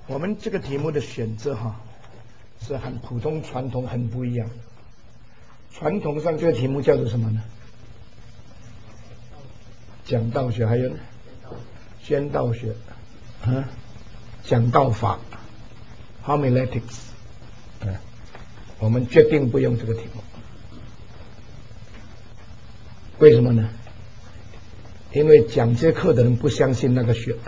我们这个题目的选择是和普通传统很不一样。传统上这个题目叫做什么呢？讲道学，还有呢，宣道学，讲道法 ，homiletics，我们决定不用这个题目。为什么呢？因为讲这课的人不相信那个学，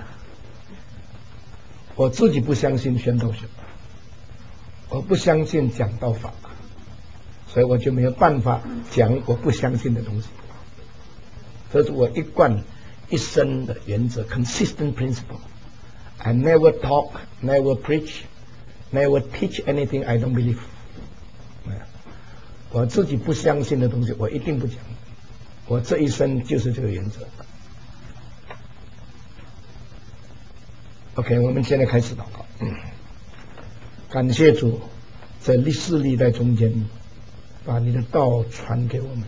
我自己不相信宣道学，我不相信讲道法，所以我就没有办法讲我不相信的东西。这是我一生的原则 ，consistent principle. I never talk, never preach, never teach anything I don't believe. 我自己不相信的东西，我一定不讲。我这一生就是这个原则。OK， 我们现在开始祷告。感谢主，在历世历代中间，把你的道传给我们，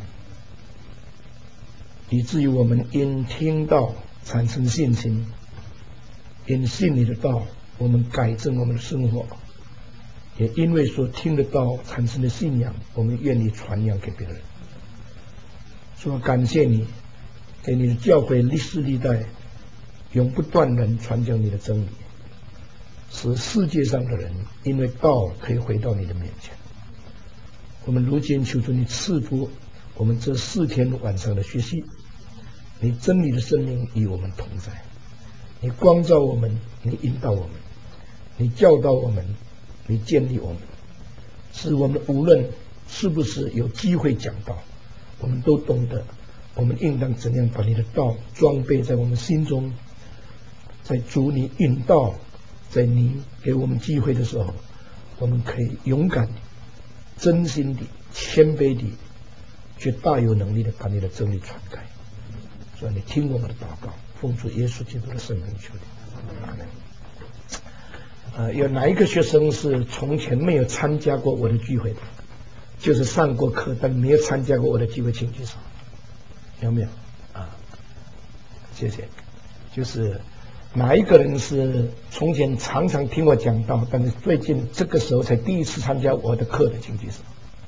以至于我们因听道产生信心，因信你的道，我们改正我们的生活，也因为所听的道产生的信仰，我们愿意传扬给别人。说感谢你，给你的教会历世历代永不断人传讲你的真理，使世界上的人因为道可以回到你的面前。我们如今求主你赐福我们这4天晚上的学习，你真理的生命与我们同在，你光照我们，你引导我们，你教导我们，你建立我们，使我们无论是不是有机会讲道，我们都懂得我们应当怎样把你的道装备在我们心中，在主你引导，在你给我们机会的时候，我们可以勇敢地、真心地、谦卑地，却大有能力地把你的真理传开。所以你听我们的祷告，奉主耶稣基督的圣名求你。有哪一个学生是从前没有参加过我的聚会的？就是上过课但没有参加过我的聚会，请举手。有没有？谢谢。就是哪一个人是从前常常听我讲道，但是最近这个时候才第一次参加我的课的，请举手。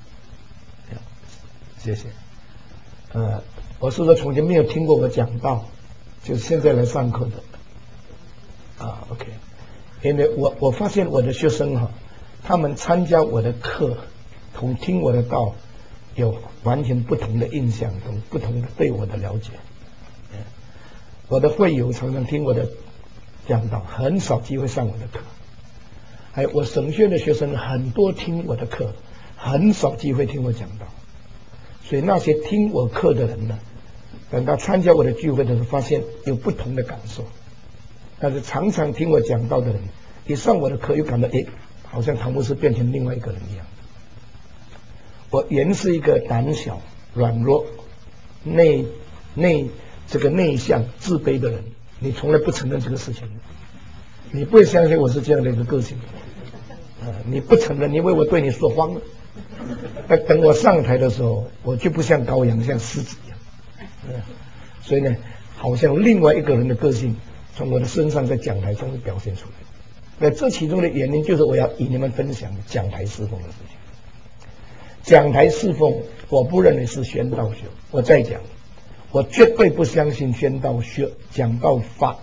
谢谢。我是说从前没有听过我讲道，就是现在来上课的。OK。因为我发现我的学生他们参加我的课同听我的道有完全不同的印象，不同的对我的了解。我的会友常常听我的讲道，很少机会上我的课。还有我神学的学生很多听我的课，很少机会听我讲道。所以那些听我课的人呢，等到参加我的聚会的时候，发现有不同的感受。但是常常听我讲道的人，一上我的课又感到好像唐牧师变成另外一个人一样。我原是一个胆小、软弱、内向、自卑的人，你从来不承认这个事情，你不会相信我是这样的一个个性。你不承认，因为我对你说谎了。等我上台的时候，我就不像羔羊，像狮子一样。所以呢，好像另外一个人的个性从我的身上在讲台中表现出来。那这其中的原因就是我要与你们分享讲台侍奉的事情。讲台侍奉我不认为是宣道学，我再讲，我绝对不相信宣道学、讲道法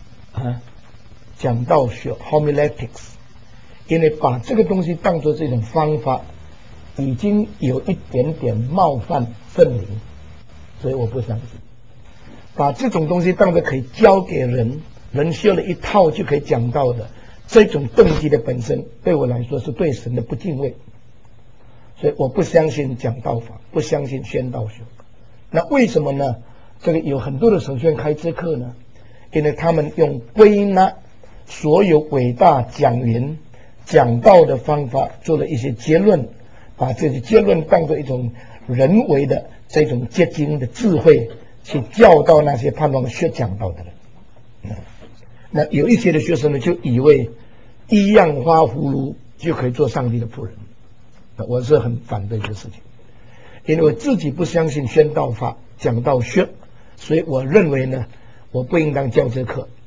讲道学 homiletics， 因为把这个东西当作这种方法已经有一点点冒犯圣灵，所以我不相信。把这种东西当作可以教给人学了一套就可以讲道的，这种动机的本身对我来说是对神的不敬畏。所以我不相信讲道法，不相信宣道学。那为什么呢？这个有很多的神学院开这课呢，因为他们用归纳所有伟大讲员讲道的方法做了一些结论，把这些结论当作一种人为的这种结晶的智慧去教导那些盼望学讲道的人。那有一些的学生呢，就以为一样花葫芦就可以做上帝的仆人。我是很反对这个事情，因为我自己不相信宣道法、讲道学，所以我认为呢，我不应当教这课。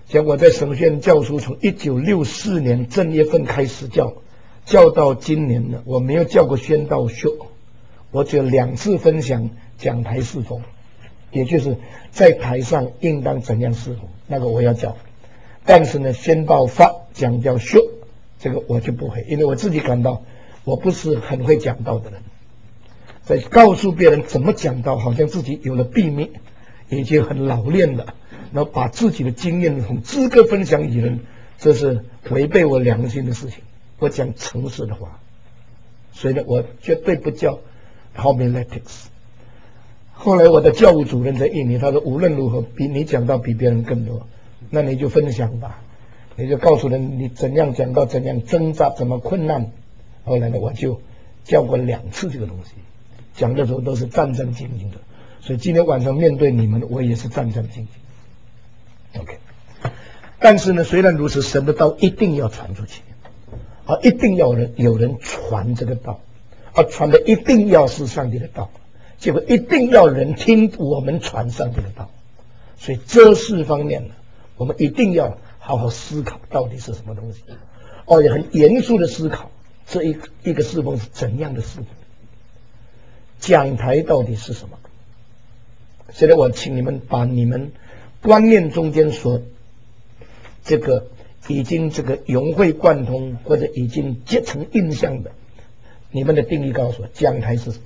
像我在神学院教书，从1964年正月份开始教到今年了，我没有教过宣道秀，我只有2次分享讲台侍奉，也就是在台上应当怎样侍奉，那个我要教。但是呢，宣道法讲教秀，这个我就不会，因为我自己感到我不是很会讲道的人，在告诉别人怎么讲道，好像自己有了秘密，已经很老练了，然后把自己的经验从资格分享给人，这是违背我良心的事情。我讲诚实的话，所以呢，我绝对不叫 homiletics。后来我的教务主任在印尼，他说无论如何比你讲到比别人更多，那你就分享吧，你就告诉人你怎样讲到怎样挣扎，怎么困难。后来呢，我就教过2次这个东西，讲的时候都是战战兢兢的。所以今天晚上面对你们，我也是战战兢兢。OK， 但是呢，虽然如此，神的道一定要传出去，一定要有人传这个道，传的一定要是上帝的道，结果一定要人听我们传上帝的道。所以这4方面呢，我们一定要好好思考到底是什么东西，也很严肃的思考这一个侍奉是怎样的侍奉，讲台到底是什么。现在我请你们把你们观念中间所这个已经这个融会贯通或者已经结成印象的，你们的定义告诉我，讲台是什么？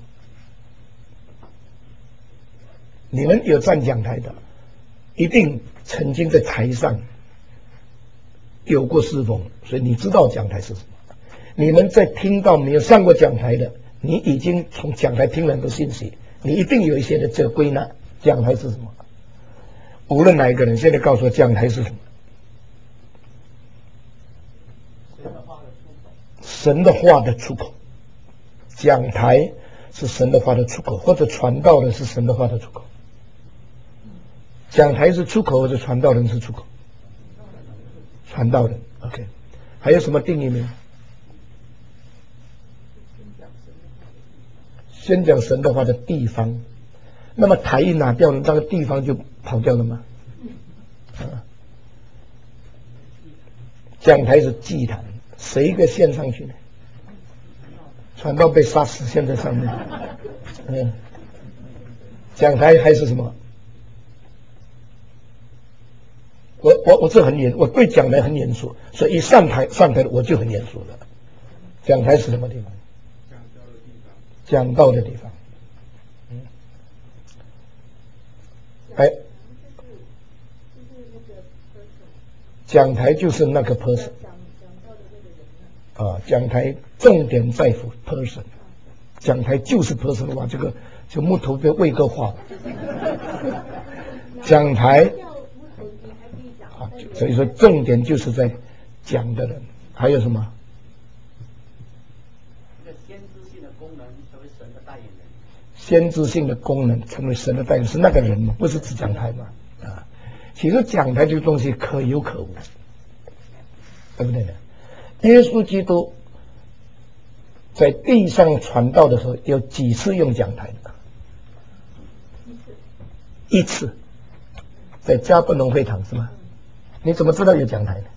你们有站讲台的，一定曾经在台上有过侍奉，所以你知道讲台是什么。你们在听到没有上过讲台的，你已经从讲台听了很多信息，你一定有一些的这个归纳，讲台是什么？无论哪一个人，现在告诉我讲台是什么？神的话的出口。讲台是神的话的出口，或者传道的是神的话的出口。讲台是出口，或者传道人是出口？传道人。OK， 还有什么定义没有？宣讲神的话的地方。那么台一拿掉了，那个地方就跑掉了吗？讲台是祭坛，谁一个献上去呢？传道被杀死，献在上面。讲台还是什么？我这很严，我对讲台很严肃，所以一上台的我就很严肃了。讲台是什么地方？讲道的地方。讲台就是那个 person。讲台重点在乎 person， 讲台就是 person 的话，这个就木头被魏哥化了。讲台所以说重点就是在讲的人。还有什么？先知性的功能成为神的代言人。先知性的功能成为神的代言人是那个人吗？不是指讲台吗？其实讲台这个东西可有可无，对不对呢？耶稣基督在地上传道的时候，有几次用讲台的？一次，在加布农会堂是吗？你怎么知道有讲台呢？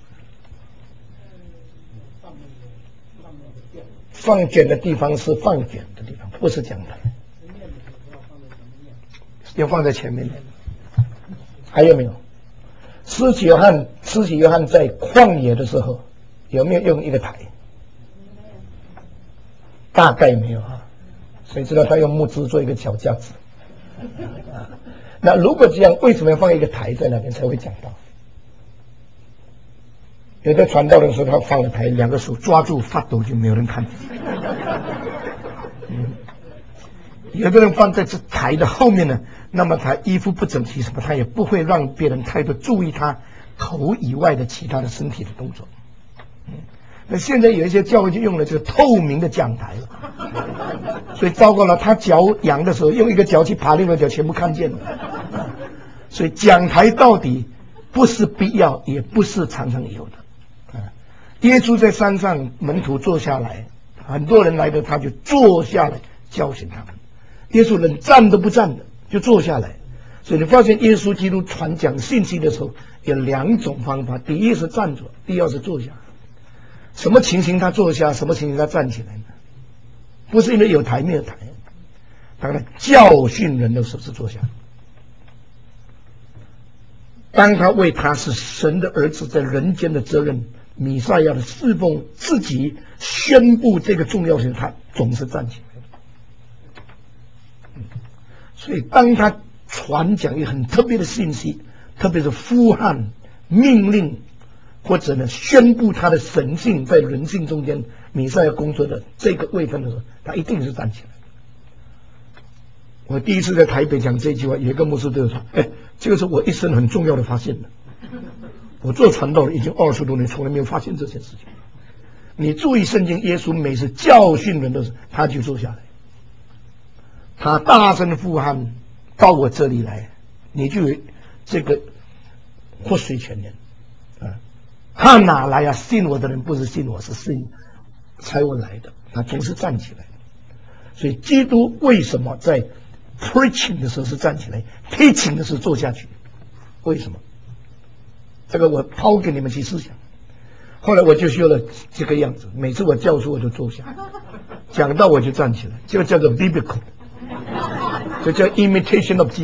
放卷的地方是放卷的地方，不是讲台，要放在前面。还有没有？施洗约翰在旷野的时候有没有用一个台？大概没有啊，谁知道他用木枝做一个脚架子？那如果这样，为什么要放一个台在那边才会讲到？有的传道的时候，他放了台，2个手抓住发抖，就没有人看。有的人放在这台的后面呢，那么他衣服不整齐什么，他也不会让别人太多注意他头以外的其他的身体的动作。那现在有一些教会就用了这个透明的讲台了，所以糟糕了，他脚扬的时候用一个脚去爬，另外一个脚全部看见了。所以讲台到底不是必要，也不是常常有的。耶稣在山上，门徒坐下来，很多人来的，他就坐下来教训他们。耶稣连站都不站的，就坐下来。所以你发现耶稣基督传讲信息的时候， 有2种方法，第一是站着，第二是坐下。什么情形他坐下，什么情形他站起来呢？不是因为有台没有台，当他教训人的时候是坐下。当他为他是神的儿子在人间的责任、弥赛亚的侍奉自己宣布这个重要性，他总是站起来。所以当他传讲一个很特别的信息，特别是呼喊、命令，或者呢宣布他的神性在人性中间弥赛亚工作的这个位分的时候，他一定是站起来。我第一次在台北讲这句话，有一个牧师对我说：“哎，这个是我一生很重要的发现的。我做传道已经20多年，从来没有发现这件事情。你注意圣经，耶稣每次教训人的时候，他就坐下来，他大声呼喊到我这里来，你就有这个活水泉源啊！他哪来啊？信我的人不是信我，是信才我来的。他总是站起来。所以基督为什么在preaching 的时候是站起来 ，teaching 的时候坐下去？为什么？这个我抛给你们去思想。后来我就学了这个样子，每次我教书我就坐下，讲到我就站起来，这个叫做 biblical， 这叫 imitation of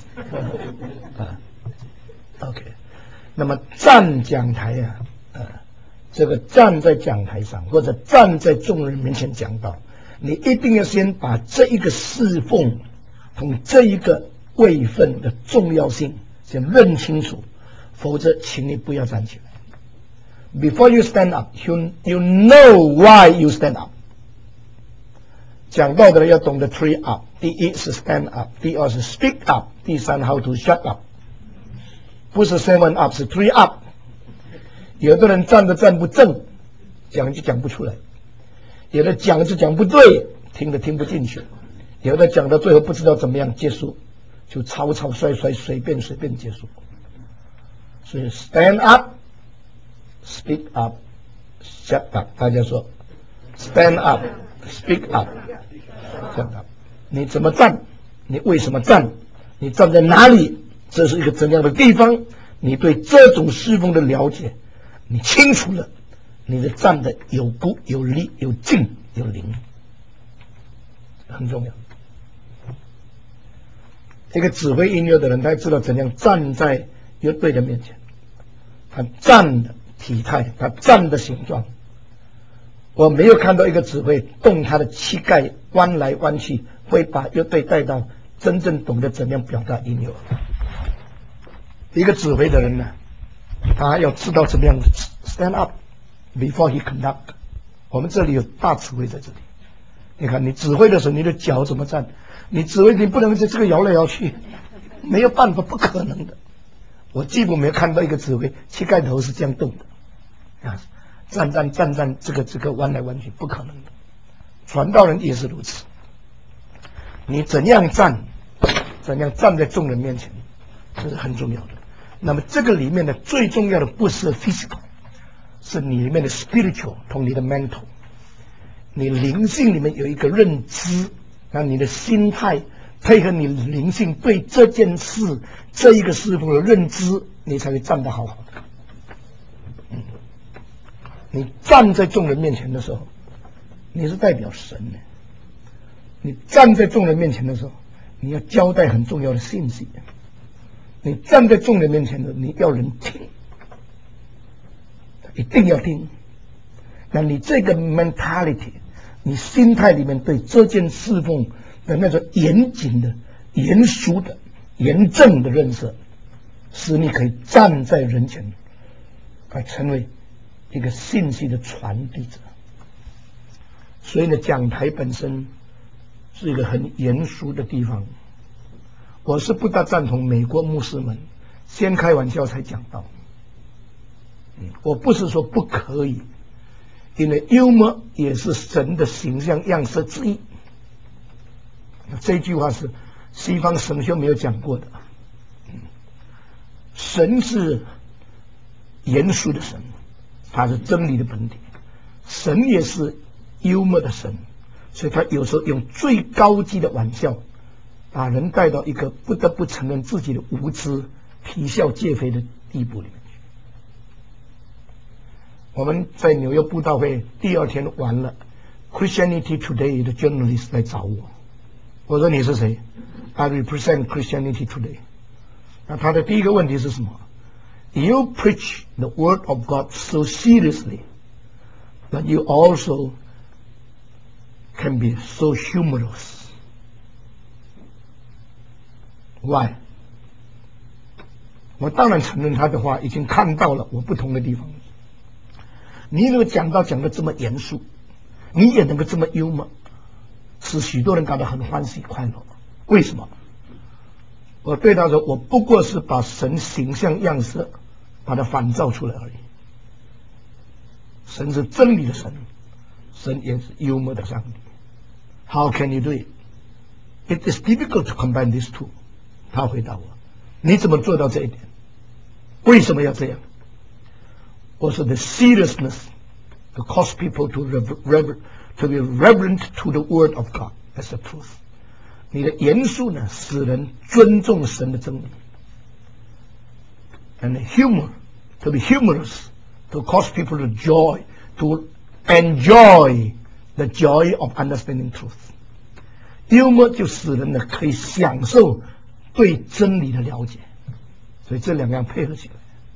Jesus。OK， 那么站讲台啊，这个站在讲台上或者站在众人面前讲道，你一定要先把这一个侍奉同这一个位分的重要性先认清楚，否则请你不要站起来。Before you stand up, you know why you stand up。讲道的人要懂得 three up， 第一是 stand up， 第二是 speak up， 第三 how to shut up。不是 seven up， 是 three up。有的人站不正，讲就讲不出来；有的讲就讲不对，听不进去；有的讲到最后不知道怎么样结束，就草草率率随便结束。所以 stand up。Speak up, shut up。大家说 ，stand up, speak up, shut up。你怎么站？你为什么站？你站在哪里？这是一个怎样的地方？你对这种侍奉的了解，你清楚了，你的站的有骨有力有劲有灵，很重要。这个指挥音乐的人，他知道怎样站在乐队的面前，他站的体态，他站的形状，我没有看到一个指挥动他的膝盖弯来弯去，会把乐队带到真正懂得怎样表达音乐。一个指挥的人呢，他要知道怎么样 stand up before he conduct。我们这里有大指挥在这里，你看你指挥的时候，你的脚怎么站？你指挥你不能在这个摇来摇去，没有办法，不可能的。我几乎没有看到一个指挥膝盖头是这样动的啊，站，这个弯来弯去，不可能的。传道人也是如此，你怎样站在众人面前，这是很重要的。那么这个里面的最重要的不是 physical， 是你里面的 spiritual 同你的 mental， 你灵性里面有一个认知，那你的心态配合你灵性对这件事这一个师傅的认知，你才会站得好好的。你站在众人面前的时候，你是代表神的。你站在众人面前的时候，你要交代很重要的信息。你站在众人面前的，你要人听，一定要听。那你这个 mentality， 你心态里面对这件侍奉的那种严谨的、严肃的、严正的认识，使你可以站在人前，而成为一个信息的传递者。所以呢，讲台本身是一个很严肃的地方。我是不大赞同美国牧师们先开玩笑才讲道。我不是说不可以，因为幽默也是神的形象样式之一。这句话是西方神学没有讲过的。神是严肃的神，他是真理的本体。神也是幽默的神，所以他有时候用最高级的玩笑，把人带到一个不得不承认自己的无知、啼笑皆非的地步里面去。我们在纽约布道会第二天完了 ，Christianity Today 的 journalist 来找我，我说你是谁 ？I represent Christianity Today。那他的第一个问题是什么 ？You preach the word of God so seriously that you also can be so humorous. Why？ 我当然承认他的话已经看到了我不同的地方。你能够讲得这么严肃，你也能够这么幽默，使许多人感到很欢喜快乐。为什么？我对他说，我不过是把神形象样式把它反照出来而已。神是真理的神，神也是幽默的上帝。How can you do it? It is difficult to combine these two. 他回答我，你怎么做到这一点？为什么要这样？我说 the seriousness to cause people to be reverent to the word of God as the truth。你的严肃呢，使人尊重神的真理。And humor, to be humorous, to cause people to enjoy the joy of understanding truth。幽默就使人呢可以享受对真理的了解，所以这两样配合起来，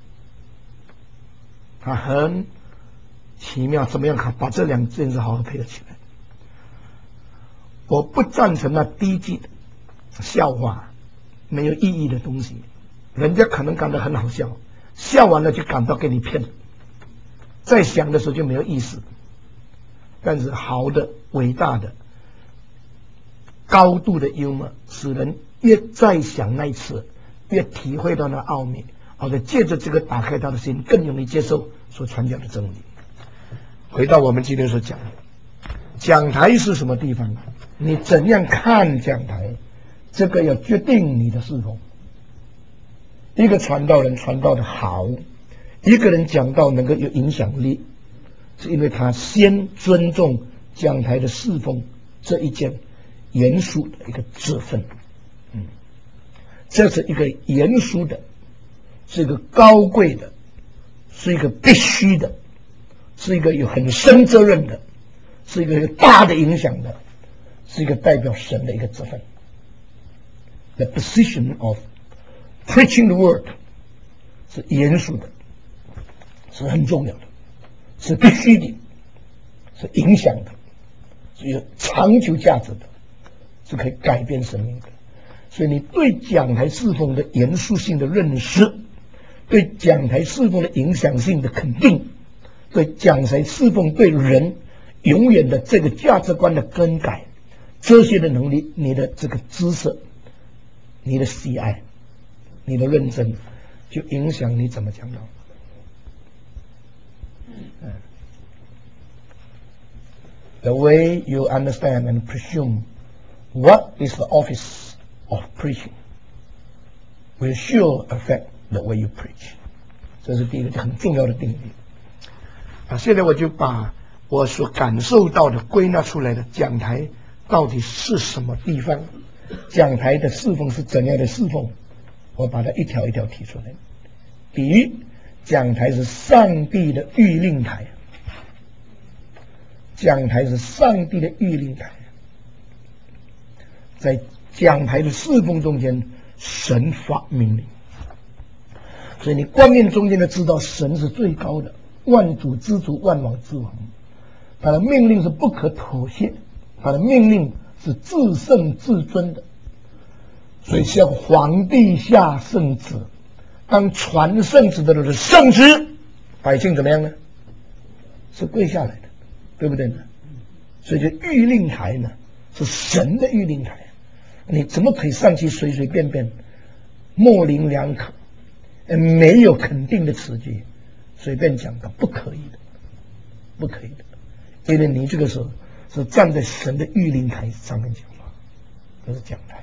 它很奇妙。怎么样把这两件事好好配合起来？我不赞成那低级的笑话，没有意义的东西，人家可能感到很好笑，笑完了就感到给你骗了，再想的时候就没有意思。但是好的、伟大的、高度的幽默，使人越再想那一次，越体会到那奥秘，好的借着这个打开他的心，更容易接受所传讲的真理。回到我们今天所讲的，讲台是什么地方？你怎样看讲台，这个要决定你的侍奉。一个传道人传道的好，一个人讲道能够有影响力，是因为他先尊重讲台的侍奉这一件严肃的一个职分。这是一个严肃的，是一个高贵的，是一个必须的，是一个有很深责任的，是一个有大的影响的，是一个代表神的一个职分。The position of preaching the word 是严肃的，是很重要的，是必须的，是影响的，是有长久价值的，是可以改变生命的。所以你对讲台侍奉的严肃性的认识，对讲台侍奉的影响性的肯定，对讲台侍奉对人永远的这个价值观的更改，这些的能力，你的这个知识，你的喜爱，你的认真，就影响你怎么讲道。The way you understand and presume what is the office of preaching will sure affect the way you preach。 这是第一个很重要的定律。现在我就把我所感受到的归纳出来的讲台到底是什么地方，讲台的侍奉是怎样的侍奉，我把它一条一条提出来。第一，讲台是上帝的谕令台，讲台是上帝的谕令台。在讲台的侍奉中间，神发命令，所以你观念中间的知道神是最高的，万主之主，万王之王，他的命令是不可妥协，他的命令是至圣至尊的。所以像皇帝下圣旨，当传圣旨的人是圣旨，百姓怎么样呢？是跪下来的，对不对呢？所以这谕令台呢，是神的谕令台，你怎么可以上去随随便便模棱两可，没有肯定的词句，随便讲的？不可以的，不可以的，因为你这个时候是站在神的谕令台上面讲话，这是讲台。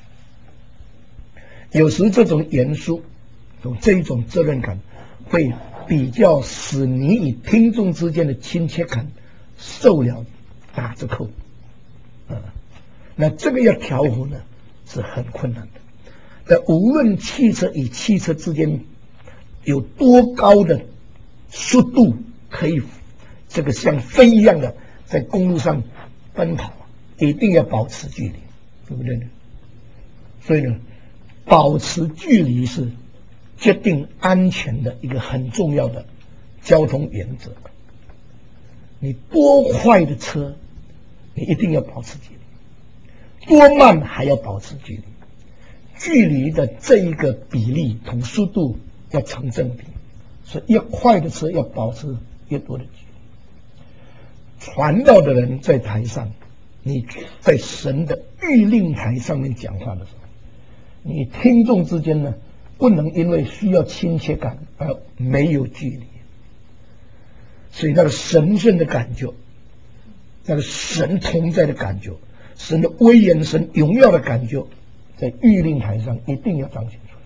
有时这种严肃，这种责任感，会比较使你与听众之间的亲切感受了打折扣。那这个要调和呢，是很困难的。但无论汽车与汽车之间有多高的速度可以这个像飞一样的在公路上奔跑，一定要保持距离，对不对呢？所以呢，保持距离是决定安全的一个很重要的交通原则。你多快的车，你一定要保持距离；多慢还要保持距离。距离的这一个比例同速度要成正比，所以越快的车要保持越多的距离。传道的人在台上，你在神的御令台上面讲话的时候，你听众之间呢，不能因为需要亲切感而没有距离。所以那个神圣的感觉，那个神同在的感觉，神的威严、神荣耀的感觉，在御令台上一定要彰显出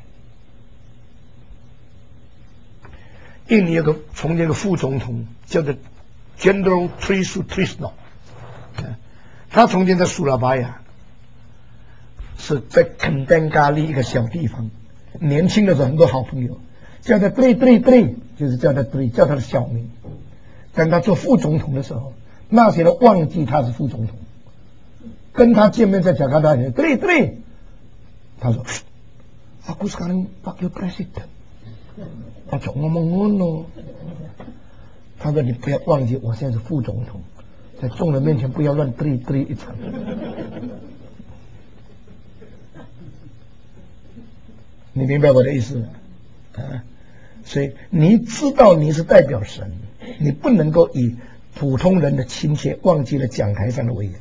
来。印尼有个从前的副总统叫做 General Trisno， 他从前在苏拉巴雅，是在肯丹咖喱一个小地方，年轻的时候很多好朋友，叫他 Tri， 就是叫他 Tri， 叫他的小名。当他做副总统的时候，那些人忘记他是副总统，跟他见面在讲他人 Tri， 他说 Aku sekarang wakil presiden， 他总ngomong ngono， 他说你不要忘记我现在是副总统，在众人面前不要乱 Tri 一场。你明白我的意思啊？所以你知道你是代表神，你不能够以普通人的亲切忘记了讲台上的威严。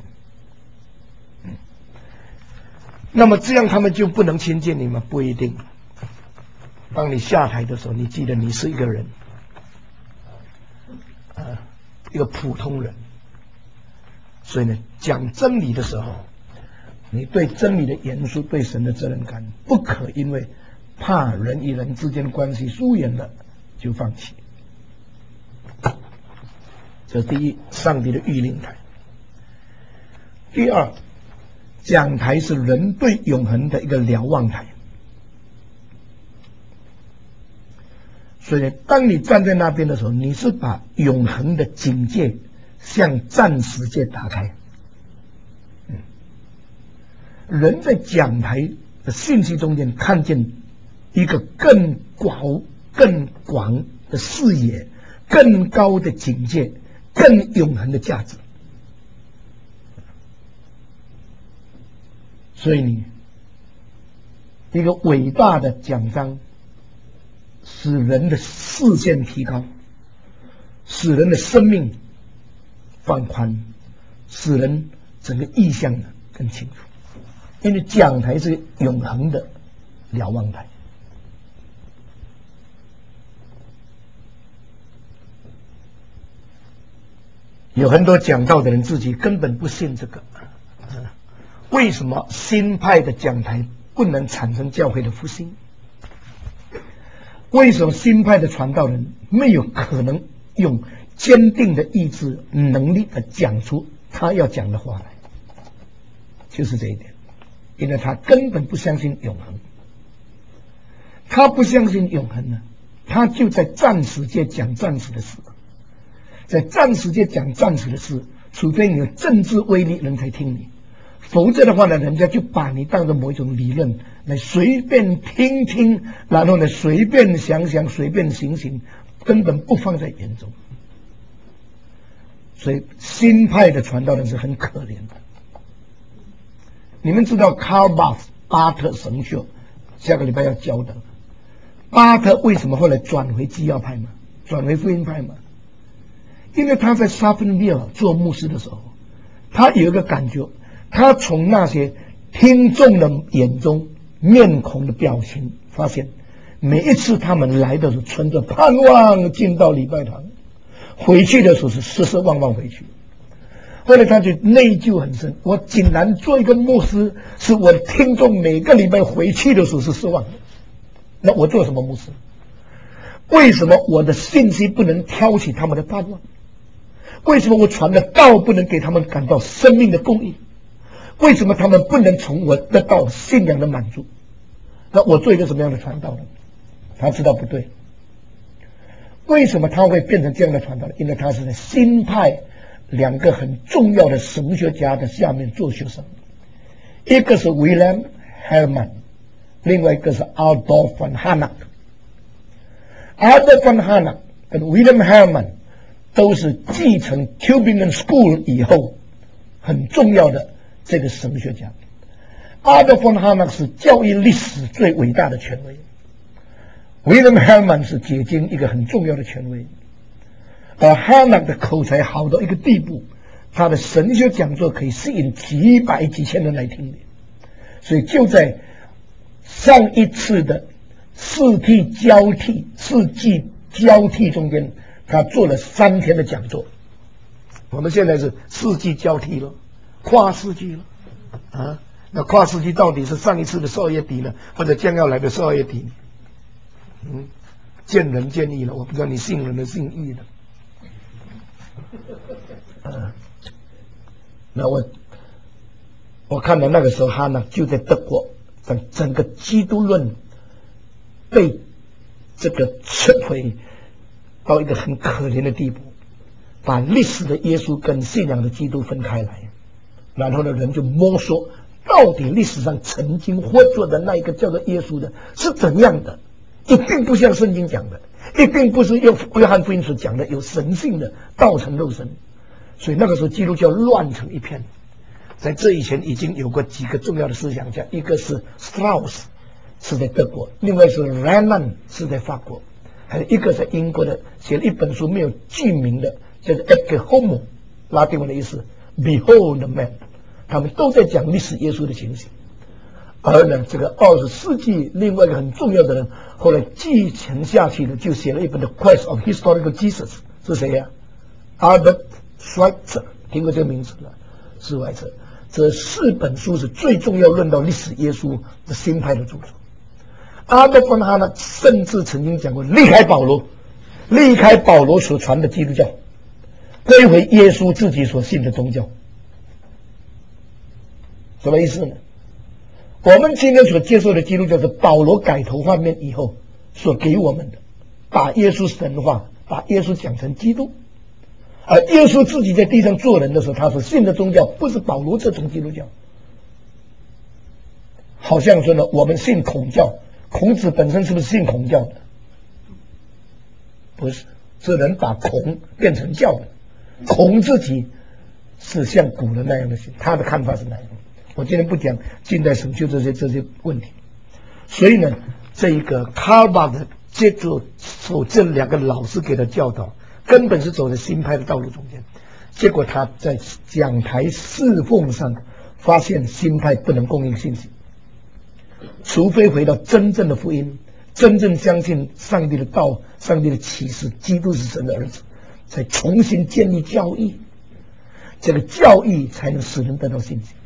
那么这样他们就不能亲近你吗？不一定。当你下台的时候，你记得你是一个人，一个普通人。所以呢，讲真理的时候，你对真理的严肃，对神的责任感，不可因为怕人与人之间的关系疏远了就放弃。这是第一，上帝的御令台。第二，讲台是人对永恒的一个瞭望台。所以当你站在那边的时候，你是把永恒的警戒向暂时界打开。人在讲台的信息中间看见一个更广的视野，更高的境界，更永恒的价值。所以你一个伟大的奖章，使人的视线提高，使人的生命放宽，使人整个意向更清楚。因为讲台是永恒的瞭望台。有很多讲道的人自己根本不信这个。为什么新派的讲台不能产生教会的复兴？为什么新派的传道人没有可能用坚定的意志能力的讲出他要讲的话来？就是这一点。因为他根本不相信永恒，他不相信永恒呢，他就在暂时界讲暂时的事，在暂时界讲暂时的事，除非你有政治威力，人才听你，否则的话呢，人家就把你当作某一种理论来随便听听，然后呢随便想想，随便行行，根本不放在眼中。所以新派的传道人是很可怜的。你们知道卡尔巴特神学下个礼拜要教的，巴特为什么后来转回基要派吗？转回福音派吗？因为他在沙芬维尔做牧师的时候，他有一个感觉，他从那些听众的眼中面孔的表情发现，每一次他们来的时候存着盼望进到礼拜堂，回去的时候是失失望望回去。后来他就内疚很深，我竟然做一个牧师，是我的听众每个礼拜回去的时候是失望的，那我做什么牧师？为什么我的信息不能挑起他们的盼望？为什么我传的道不能给他们感到生命的供应？为什么他们不能从我得到信仰的满足？那我做一个什么样的传道呢？他知道不对， 为什么他会变成这样的传道人？因为他是在新派两个很重要的神学家的下面做学生，一个是 William Herman， 另外一个是 Adolf von Harnack。Adolf von Harnack 跟 William Herman 都是继承 Tübingen School 以后很重要的这个神学家。Adolf von Harnack 是教育历史最伟大的权威。William Herman 是解经一个很重要的权威，而 Harnack 的口才好到一个地步，他的神学讲座可以吸引几百几千人来听的。所以就在上一次的世纪交替中间，他做了3天的讲座。我们现在是世纪交替了，跨世纪了啊！那跨世纪到底是上一次的12月底呢，或者将要来的12月底呢？见仁见义了，我不知道你信人的信义的。那我看到那个时候他呢就在德国，整个基督论被这个摧毁到一个很可怜的地步，把历史的耶稣跟信仰的基督分开来，然后呢人就摸索到底历史上曾经活着的那一个叫做耶稣的是怎样的。一定不像圣经讲的，一定不是用约翰福音所讲的有神性的道成肉身，所以那个时候基督教乱成一片。在这以前已经有过几个重要的思想家，一个是 Strauss 是在德国，另外是 Renan 是在法国，还有一个在英国的写了一本书没有剧名的，叫做 Ecce Homo， 拉丁文的意思 Behold the Man， 他们都在讲历史耶稣的情形。而呢，这个20世纪另外一个很重要的人，后来继承下去的，就写了一本的《Quest of Historical Jesus》，是谁呀？Albert Schweitzer， 听过这个名字了？施怀特。这4本书是最重要论到历史耶稣的新派的著作。Adolf von Harnack甚至曾经讲过，离开保罗所传的基督教，归回耶稣自己所信的宗教。什么意思呢？我们今天所接受的基督教是保罗改头换面以后所给我们的，把耶稣神化，把耶稣讲成基督。而耶稣自己在地上做人的时候，他所信的宗教不是保罗这种基督教。好像说呢，我们信孔教，孔子本身是不是信孔教的？不是，是人把孔变成教的。孔自己是像古人那样的信，他的看法是那样的。我今天不讲近代神学这些问题，所以呢，这一个卡尔巴的接着受这2个老师给的教导，根本是走在新派的道路中间。结果他在讲台侍奉上发现新派不能供应信息，除非回到真正的福音，真正相信上帝的道、上帝的启示，基督是神的儿子，才重新建立教义，这个教义才能使人得到信心。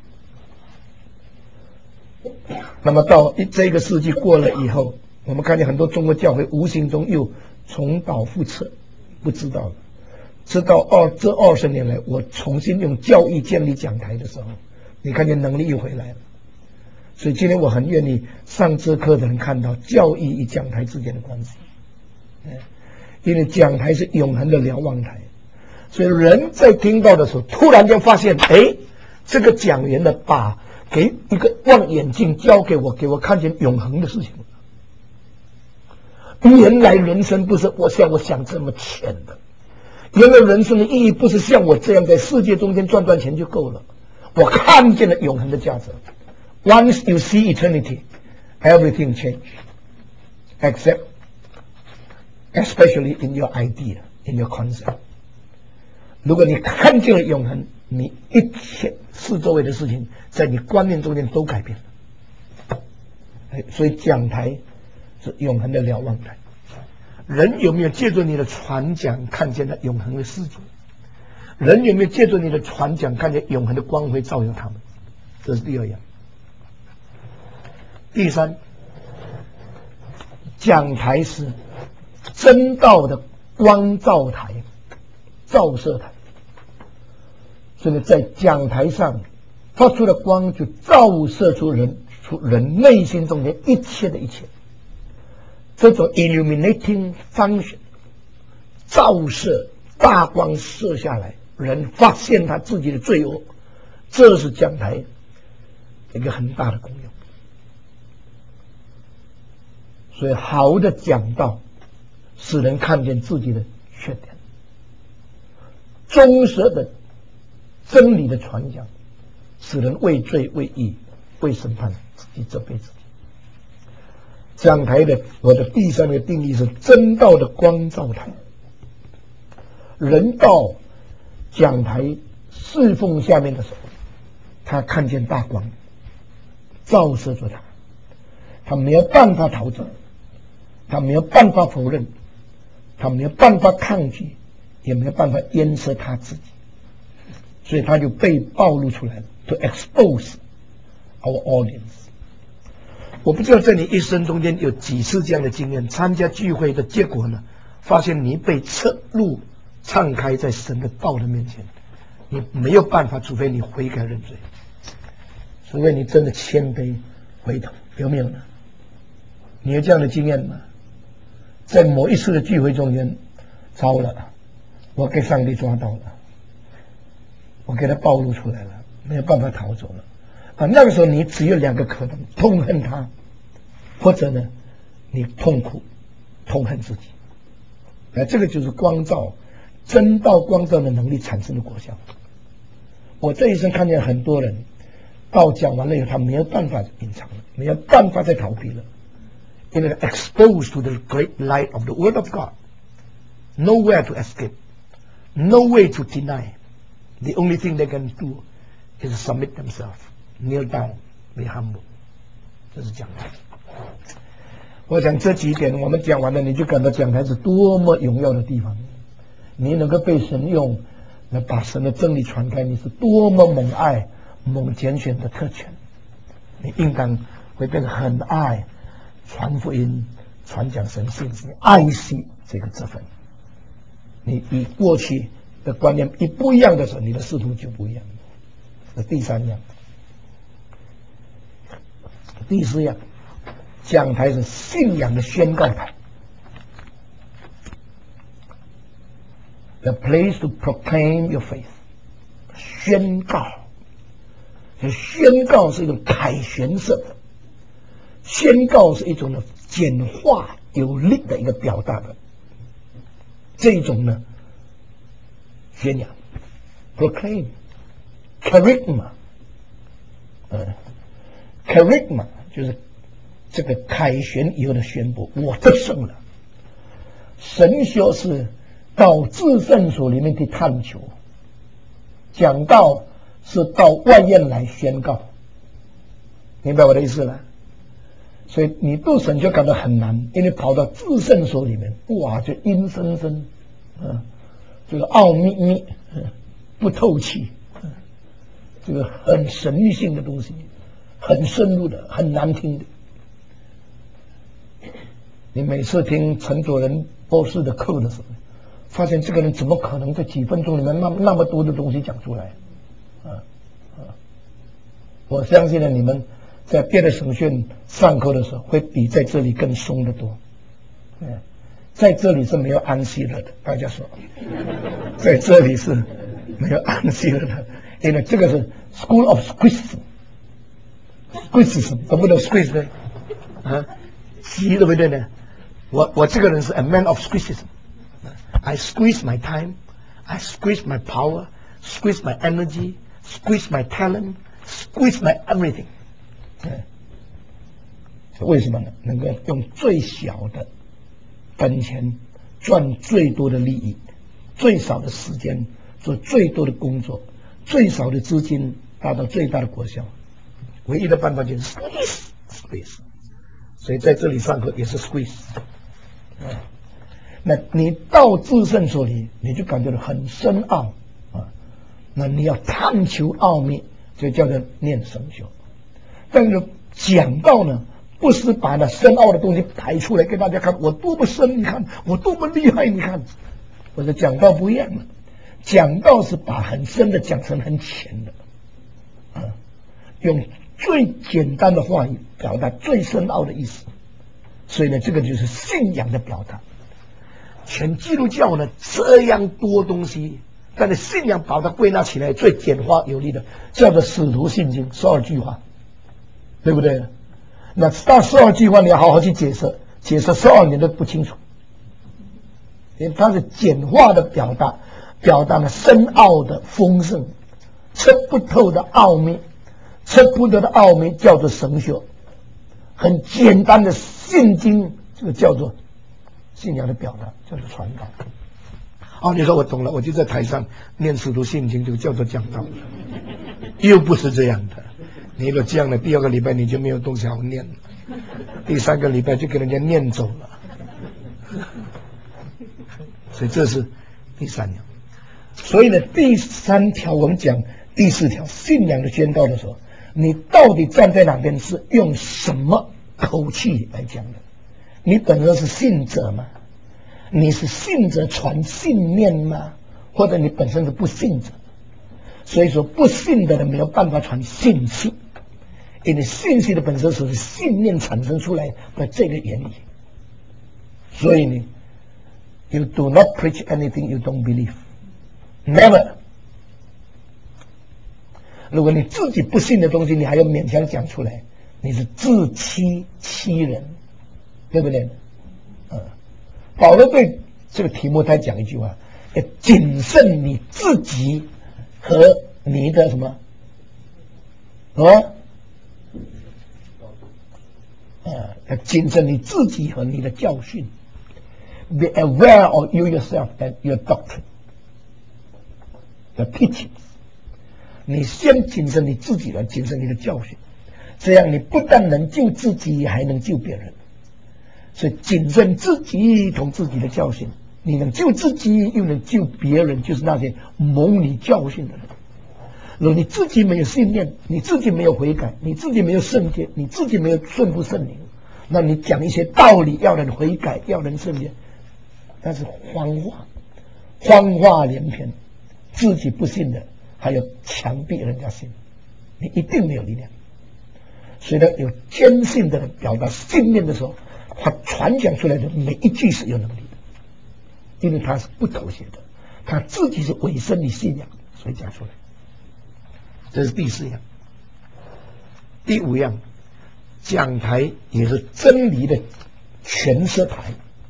那么到这个世纪过了以后，我们看见很多中国教会无形中又重蹈覆辙，不知道了。直到这20年来，我重新用教义建立讲台的时候，你看见能力又回来了。所以今天我很愿意上这课的人看到教义与讲台之间的关系，因为讲台是永恒的瞭望台，所以人在听到的时候，突然间发现，这个讲员的把给一个望远镜交给我，给我看见永恒的事情。原来人生不是像我想这么浅的，原来人生的意义不是像我这样在世界中间赚钱就够了，我看见了永恒的价值。Once you see eternity, everything changes, except especially in your idea, in your concept. 如果你看见了永恒，你一切四周围的事情在你观念中间都改变了。所以讲台是永恒的瞭望台。人有没有借助你的传讲看见了永恒的世界？人有没有借助你的传讲看见永恒的光辉照耀他们？这是第2样。第3，讲台是真道的光照台、照射台。所以在讲台上发出的光就照射出人内心中间一切的一切。这种 illuminating function 照射大光射下来，人发现他自己的罪恶，这是讲台一个很大的功用。所以好的讲道使人看见自己的缺点，忠实的真理的传讲使人为罪为义为审判自己责备自己。讲台的我的第三个定义是真道的光照台。人到讲台侍奉下面的时候，他看见大光照射着他，他没有办法逃走，他没有办法否认，他没有办法抗拒，也没有办法掩饰他自己，所以他就被暴露出来了 ，to expose our audience。我不知道在你一生中间有几次这样的经验，参加聚会的结果呢，发现你被侧路敞开在神的道的面前，你没有办法，除非你悔改认罪，除非你真的谦卑回头，有没有呢？你有这样的经验吗？在某一次的聚会中间，糟了，我给上帝抓到了，我给他暴露出来了，没有办法逃走了。那个时候你只有两个可能：痛恨他，或者呢，你痛苦痛恨自己。这个就是光照真道光照的能力产生的果效。我这一生看见很多人道讲完了以后，他没有办法隐藏了，没有办法再逃避了，因为 exposed to the great light of the Word of God, nowhere to escape, no way to deny. The only thing they can do is submit themselves, kneel down, be humble. 这是讲台。我想这几点我们讲完了，你就感到讲台是多么荣耀的地方。你能够被神用来把神的真理传开，你是多么蒙爱蒙拣选的特权。你应当会变得很爱传福音、传讲神信息，爱惜这个职分。你与过去的观念一不一样的时候，你的仕途就不一样。这第三样。第四样，讲台是信仰的宣告台。The place to proclaim your faith， 宣告。宣告是一种凯旋式的，宣告是一种呢简化有力的一个表达的，这种呢宣扬 proclaim charisma， charisma 就是这个凯旋以后的宣布，我得胜了。神学是到至圣所里面去探求，讲道是到外院来宣告，明白我的意思吗？所以你读神就感到很难，因为跑到至圣所里面，哇，就阴森森，这个奥秘密，不透气，这个很神秘性的东西，很深入的，很难听的。你每次听陈佐仁博士的课的时候，发现这个人怎么可能在几分钟里面那么多的东西讲出来？我相信呢，你们在别的省训上课的时候，会比在这里更松得多。在这里是没有安息了的，大家说，在这里是没有安息了的，因为这个是 School of Squeeze， 懂不懂 Squeeze 呢？急对不对呢？我这个人是 a man of squeezism。I squeeze my time, I squeeze my power, squeeze my energy, squeeze my talent, squeeze my everything。为什么呢？能够用最小的本钱赚最多的利益，最少的时间做最多的工作，最少的资金达到最大的果效。唯一的办法就是 squeeze。所以在这里上课也是 squeeze。那你到至圣所里，你就感觉到很深奥啊。那你要探求奥秘，就叫做念神学。但是讲道呢，不是把那深奥的东西摆出来给大家看，我多么深，你看我多么厉害，你看。我的讲道不一样了，讲道是把很深的讲成很浅的，用最简单的话语表达最深奥的意思。所以呢，这个就是信仰的表达。 全基督教呢这样多东西，但是信仰把它归纳起来最简化有力的，叫做使徒信经12句话，对不对？那到12句话你要好好去解释，解释12年都不清楚，因为它是简化的表达，表达了深奥的丰盛，测不透的奥秘，测不透的奥秘叫做神学，很简单的信经，这个叫做信仰的表达，叫做传道。哦，你说我懂了，我就在台上念使徒信经，就叫做讲道，又不是这样的。你如果这样的，第2个礼拜你就没有东西好念了，第3个礼拜就给人家念走了。所以这是第3条。所以呢，第3条我们讲第4条信仰的宣告的时候，你到底站在哪边，是用什么口气来讲的？你本身是信者吗？你是信者传信念吗？或者你本身是不信者？所以说不信的人没有办法传信息，因为信息的本身是信念产生出来的这个原理。所以呢 ，You do not preach anything you don't believe, never。如果你自己不信的东西，你还要勉强讲出来，你是自欺欺人，对不对？保罗对这个题目他讲一句话，要谨慎你自己和你的什么要谨慎你自己和你的教训。Be aware of you yourself and your doctrine, your teachings。你先谨慎你自己，来谨慎你的教训，这样你不但能救自己，还能救别人。所以谨慎自己同自己的教训，你能救自己，又能救别人，就是那些蒙你教训的人。如果你自己没有信念，你自己没有悔改，你自己没有圣洁，你自己没有顺服圣灵，那你讲一些道理，要人悔改，要人圣洁，那是谎话，谎话连篇。自己不信的，还要强逼人家信，你一定没有力量。所以呢，有坚信的人表达信念的时候，他传讲出来的每一句是有能力的，因为他是不妥协的，他自己是委身于信仰，所以讲出来。这是第4样。第5样，讲台也是真理的诠释台。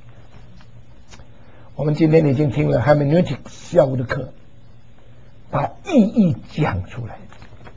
我们今天已经听了 hermeneutics 下午的课，把意义讲出来。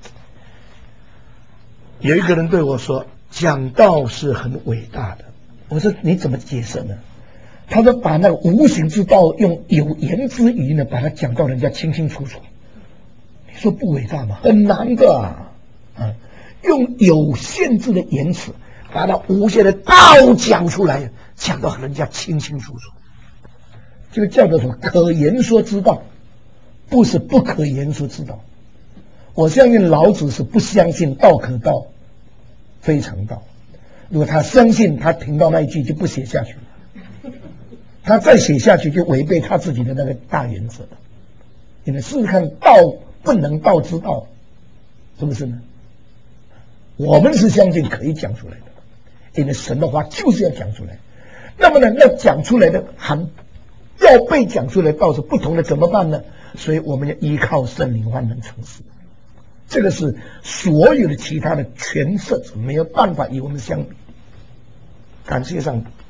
有一个人对我说，讲道是很伟大的。我说你怎么解释呢？他说把那个无形之道用有言之语呢，把它讲到人家清清楚楚。你说不伟大吗？很难的用有限制的言辞，把那无限的道讲出来，讲到人家清清楚楚。这个叫做什么？可言说之道，不是不可言说之道。我相信老子是不相信道可道，非常道。如果他相信，他听到那一句就不写下去了，他再写下去就违背他自己的那个大原则了。你们试试看，道不能道之道，是不是呢？我们是相信可以讲出来的，因为神的话就是要讲出来。那么呢，要讲出来的要被讲出来道是不同的，怎么办呢？所以我们要依靠圣灵万能诚实。这个是所有的其他的诠释者没有办法与我们相比。感谢上帝，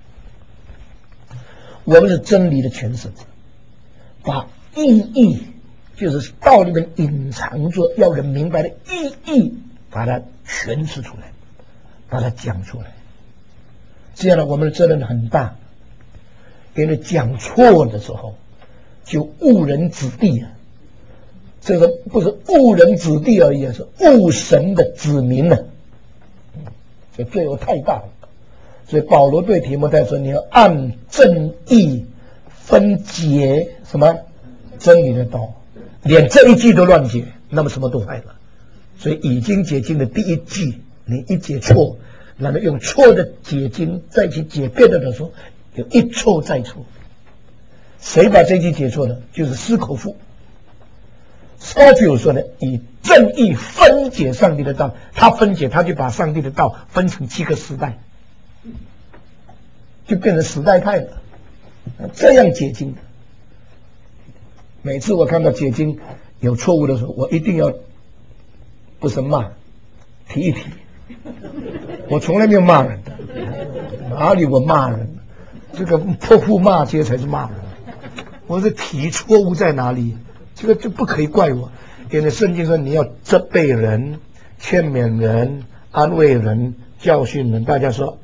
我们是真理的诠释者，把意义，就是道里面隐藏着要人明白的意义，把它诠释出来，把它讲出来。这样呢，我们的责任很大，因为讲错的时候就误人子弟啊。这个不是误人子弟而已，是误神的子民呢，这罪恶太大了。所以保罗对提摩太说，你要按正义分解什么真理的道，连这一句都乱解，那么什么都坏了。所以已经解经的第一句你一解错，然后用错的解经再去解别的时候，有一错再错。谁把这句解错的？就是司口父。Scofield 说呢，以正义分解上帝的道，他分解，他就把上帝的道分成7个时代，就变成时代派了。 这样解经的。每次我看到解经有错误的时候，我一定要不是骂，提一提。我从来没有骂人的，哪里我骂人？这个泼妇骂街才是骂人。我是提错误在哪里，这个就不可以怪我。因为圣经说你要责备人、劝勉人、安慰人、教训人。大家说，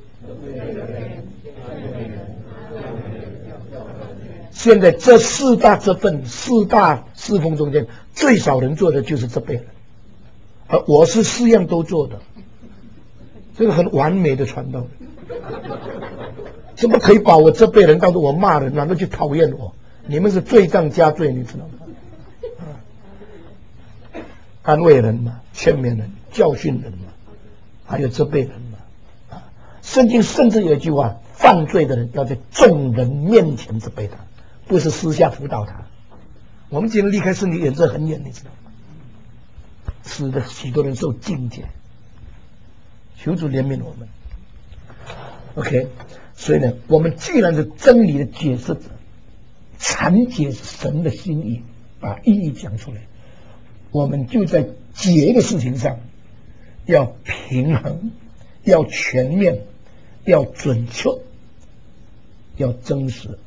现在这四大责分、四大侍奉中间，最少人做的就是责备人，而我是四样都做的，这个很完美的传道。怎么可以把我责备人当作我骂人啊？那就讨厌我。你们是罪障加罪，你知道吗？安慰人嘛，劝勉人，教训人嘛，还有责备人嘛。圣经甚至有一句话：犯罪的人要在众人面前责备他，不是私下辅导他。我们今天离开圣经远这很远，你知道吗？使得许多人受境界。求主怜悯我们。OK， 所以呢，我们既然是真理的解释者，阐解神的心意，把意义讲出来，我们就在解的事情上要平衡，要全面，要准确，要真实。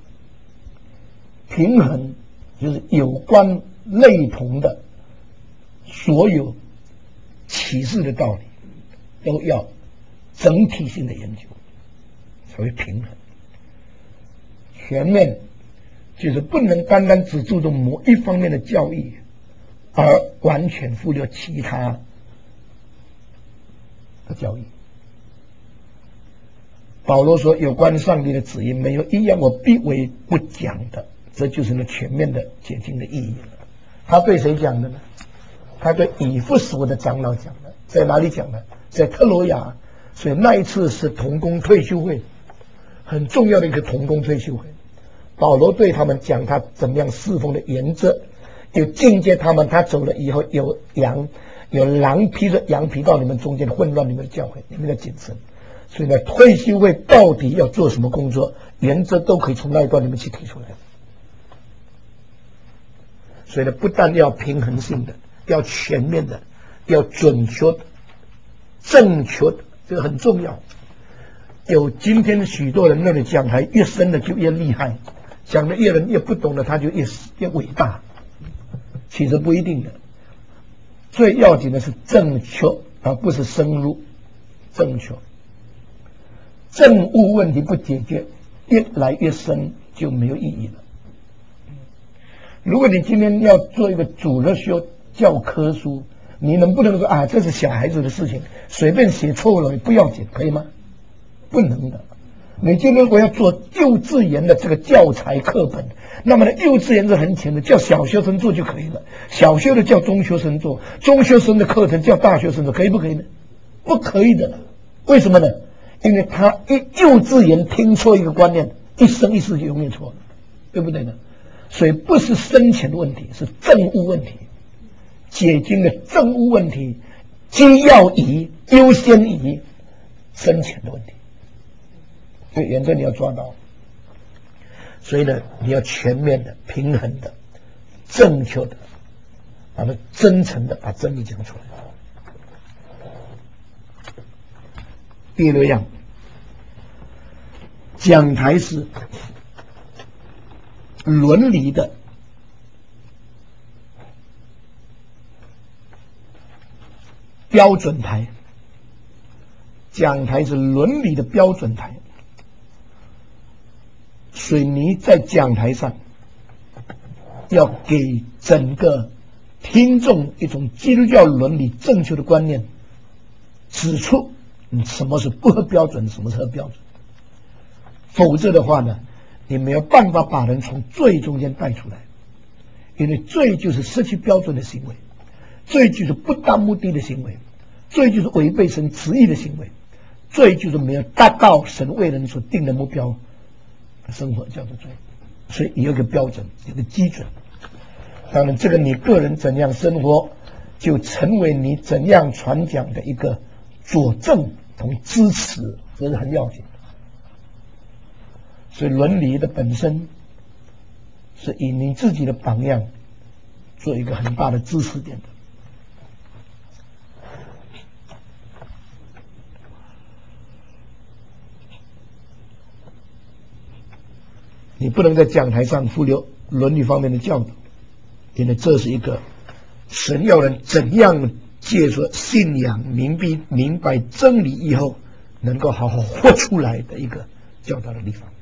平衡就是有关类同的所有启示的道理都要整体性的研究，才会平衡。全面就是不能单单只注重某一方面的教义，而完全忽略其他的教义。保罗说，有关上帝的旨意，没有一样我必为不讲的，这就是那全面的解经的意义了。他对谁讲的呢？他对以弗所的长老讲的。在哪里讲的？在特罗亚。所以那一次是同工退休会，很重要的一个同工退休会。保罗对他们讲他怎么样侍奉的原则，有境界他们，他走了以后有狼披着羊皮到你们中间混乱你们的教会，你们的谨慎。所以呢，退休会到底要做什么工作，原则都可以从那一段里面去提出来。所以呢，不但要平衡性的，要全面的，要准确的、正确的，这个很重要。有今天许多人认为讲台越深的就越厉害，讲的人越不懂的他就越伟大，其实不一定的。最要紧的是正确，而不是深入。正确，政务问题不解决，越来越深就没有意义了。如果你今天要做一个主日学教科书，你能不能说啊，这是小孩子的事情，随便写错了也不要紧，可以吗？不能的。你今天如果要做幼稚园的这个教材课本，那么呢，幼稚园是很浅的，叫小学生做就可以了。小学的叫中学生做，中学生的课程叫大学生做，可以不可以呢？不可以的。为什么呢？因为他幼稚园听错一个观念，一生一世就永远错了，对不对呢？所以不是深浅的问题，是政务问题。解经的政务问题，既要以优先以深浅的问题。所以原则你要抓到。所以呢，你要全面的、平衡的、正确的，把它真诚的把真理讲出来。第六样，讲台是伦理的标准台，讲台是伦理的标准台。所以你在讲台上要给整个听众一种基督教伦理正确的观念，指出什么是不合标准，什么是合标准。否则的话呢，你没有办法把人从罪中间带出来。因为罪就是失去标准的行为，罪就是不达目的的行为，罪就是违背神旨意的行为，罪就是没有达到神为人所定的目标，生活叫做罪。所以有一个标准，有个基准。当然这个你个人怎样生活，就成为你怎样传讲的一个佐证同支持，这是很要紧的。 所以伦理的本身是以你自己的榜样做一个很大的支持点的。你不能在讲台上忽略伦理方面的教导，因为这是一个神要人怎样借着信仰明白真理以后，能够好好活出来的一个教导的地方。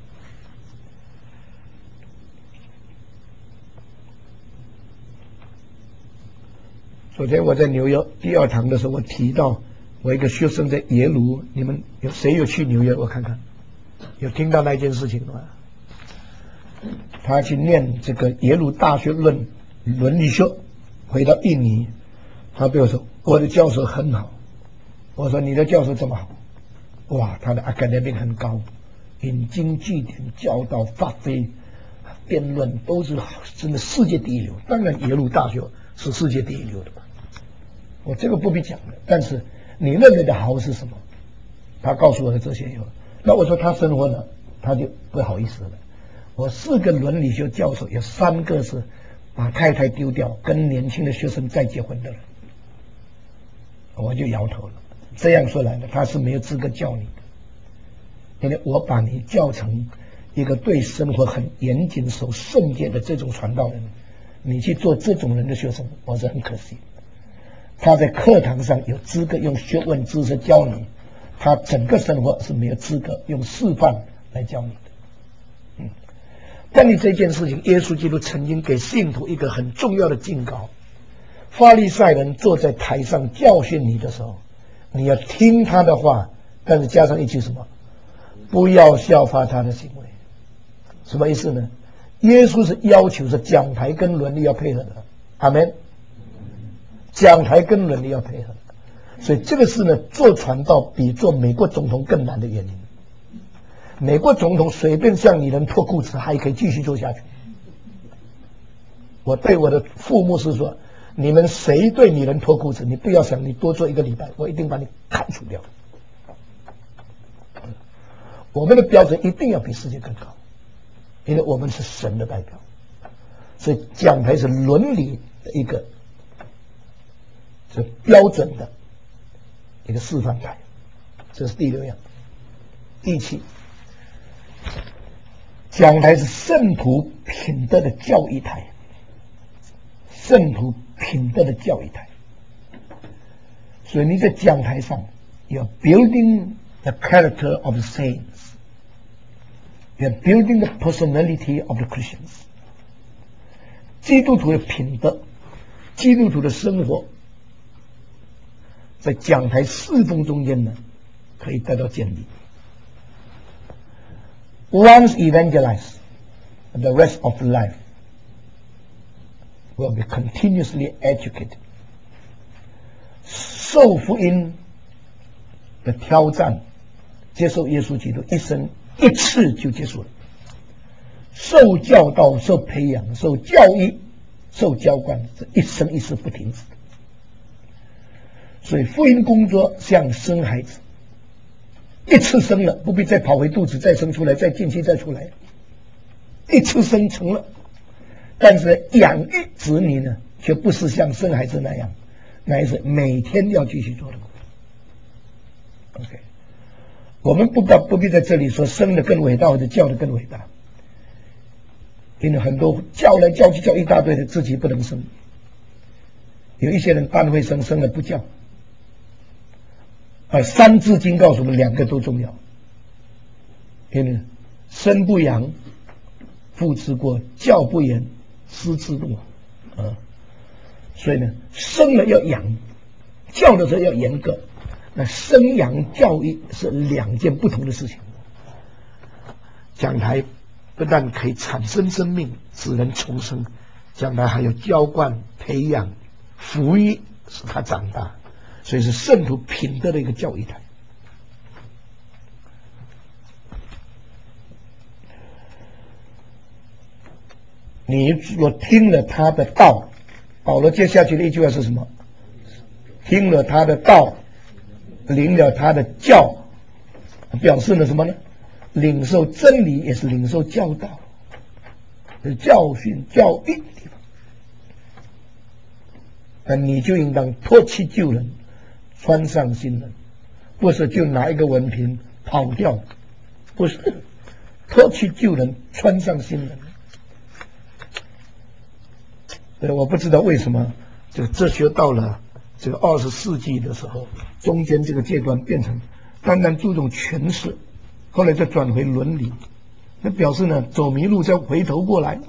昨天我在纽约第二堂的时候，我提到我一个学生在耶鲁，你们有谁有去纽约？我看看，有听到那件事情吗？他去念这个耶鲁大学伦理学，回到印尼，他对我说：“我的教授很好。”我说：“你的教授这么好？”哇，他的 academic 很高，引经据典、教导发挥、辩论都是真的世界第一流。当然，耶鲁大学是世界第一流的嘛。我这个不必讲了。但是你认为的好是什么？他告诉我的这些以后，那我说他生活呢，他就不好意思了。我4个伦理学教授，有3个是把太太丢掉，跟年轻的学生再结婚的人，我就摇头了。这样说来呢，他是没有资格教你的，因为我把你教成一个对生活很严谨、守圣洁的这种传道人，你去做这种人的学生，我是很可惜。他在课堂上有资格用学问知识教你，他整个生活是没有资格用示范来教你的。关于这件事情，耶稣基督曾经给信徒一个很重要的警告：法利赛人坐在台上教训你的时候，你要听他的话，但是加上一句什么？不要效法他的行为。什么意思呢？耶稣是要求是讲台跟伦理要配合的，阿们。讲台跟伦理要配合的，所以这个是呢，做传道比做美国总统更难的原因。美国总统随便向你人脱裤子还可以继续做下去。我对我的父母是说，你们谁对你人脱裤子，你不要想你多做1个礼拜，我一定把你砍除掉。我们的标准一定要比世界更高，因为我们是神的代表。所以讲台是伦理的一个是标准的一个示范台，这是第6样。第7，讲台是圣徒品德的教育台，圣徒品德的教育台。所以你在讲台上 ，you're building the character of the saints, you're building the personality of the Christians。基督徒的品德，基督徒的生活，在讲台侍奉中间呢，可以得到建立。Once evangelized, the rest of life will be continuously educated。受福音的挑战，接受耶稣基督一生一次就结束了。受教导、受培养、受教育、受浇灌，是一生一世不停止的。所以福音工作像生孩子，一次生了，不必再跑回肚子再生出来，再进去再出来，一次生成了。但是养育子女呢，却不是像生孩子那样，乃是每天要继续做的。OK， 我们不必在这里说生的更伟大或者教的更伟大，因为很多教来教去教一大堆的，自己不能生。有一些人单会生，生了不教。而《三字经》告诉我们2个都重要，因为生不养，父之过；教不严，师之怒。所以呢，生了要养，教的时候要严格。那生养教育是2件不同的事情。讲台不但可以产生生命，使人重生，讲台还有浇灌、培养、抚育，使他长大。所以是圣徒品德的一个教育台。你若听了他的道，保罗接下去的一句话是什么？听了他的道，领了他的教，表示了什么呢？ 领受真理，也是领受教导、教训、教育的地方。那你就应当脱弃旧人，穿上新人，不是就拿一个文凭跑掉，不是脱弃旧人，穿上新人。我不知道为什么这个哲学到了这个20世纪的时候，中间这个阶段变成单单注重诠释，后来再转回伦理，那表示呢走迷路再回头过来了。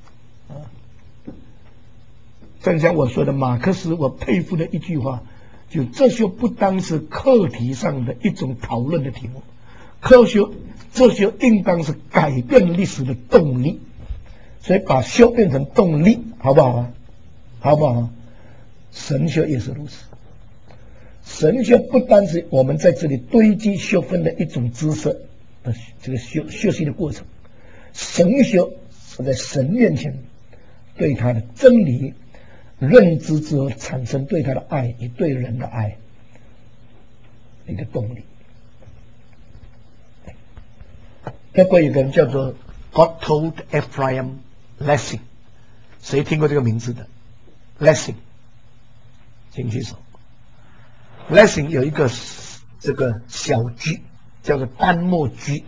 正像我说的，马克思我佩服的一句话，就哲学不单是课题上的一种讨论的题目，哲学应当是改变历史的动力。所以把修变成动力，好不好啊？好不好？神学也是如此。神学不单是我们在这里堆积学分的一种知识的这个学习的过程，神学是在神面前对他的真理认知之后产生对他的爱与对人的爱一个动力。德国有个人叫做 Gotthold Ephraim Lessing， 谁听过这个名字的 Lessing 请举手。 Lessing 有一个这个小剧叫做丹墨剧，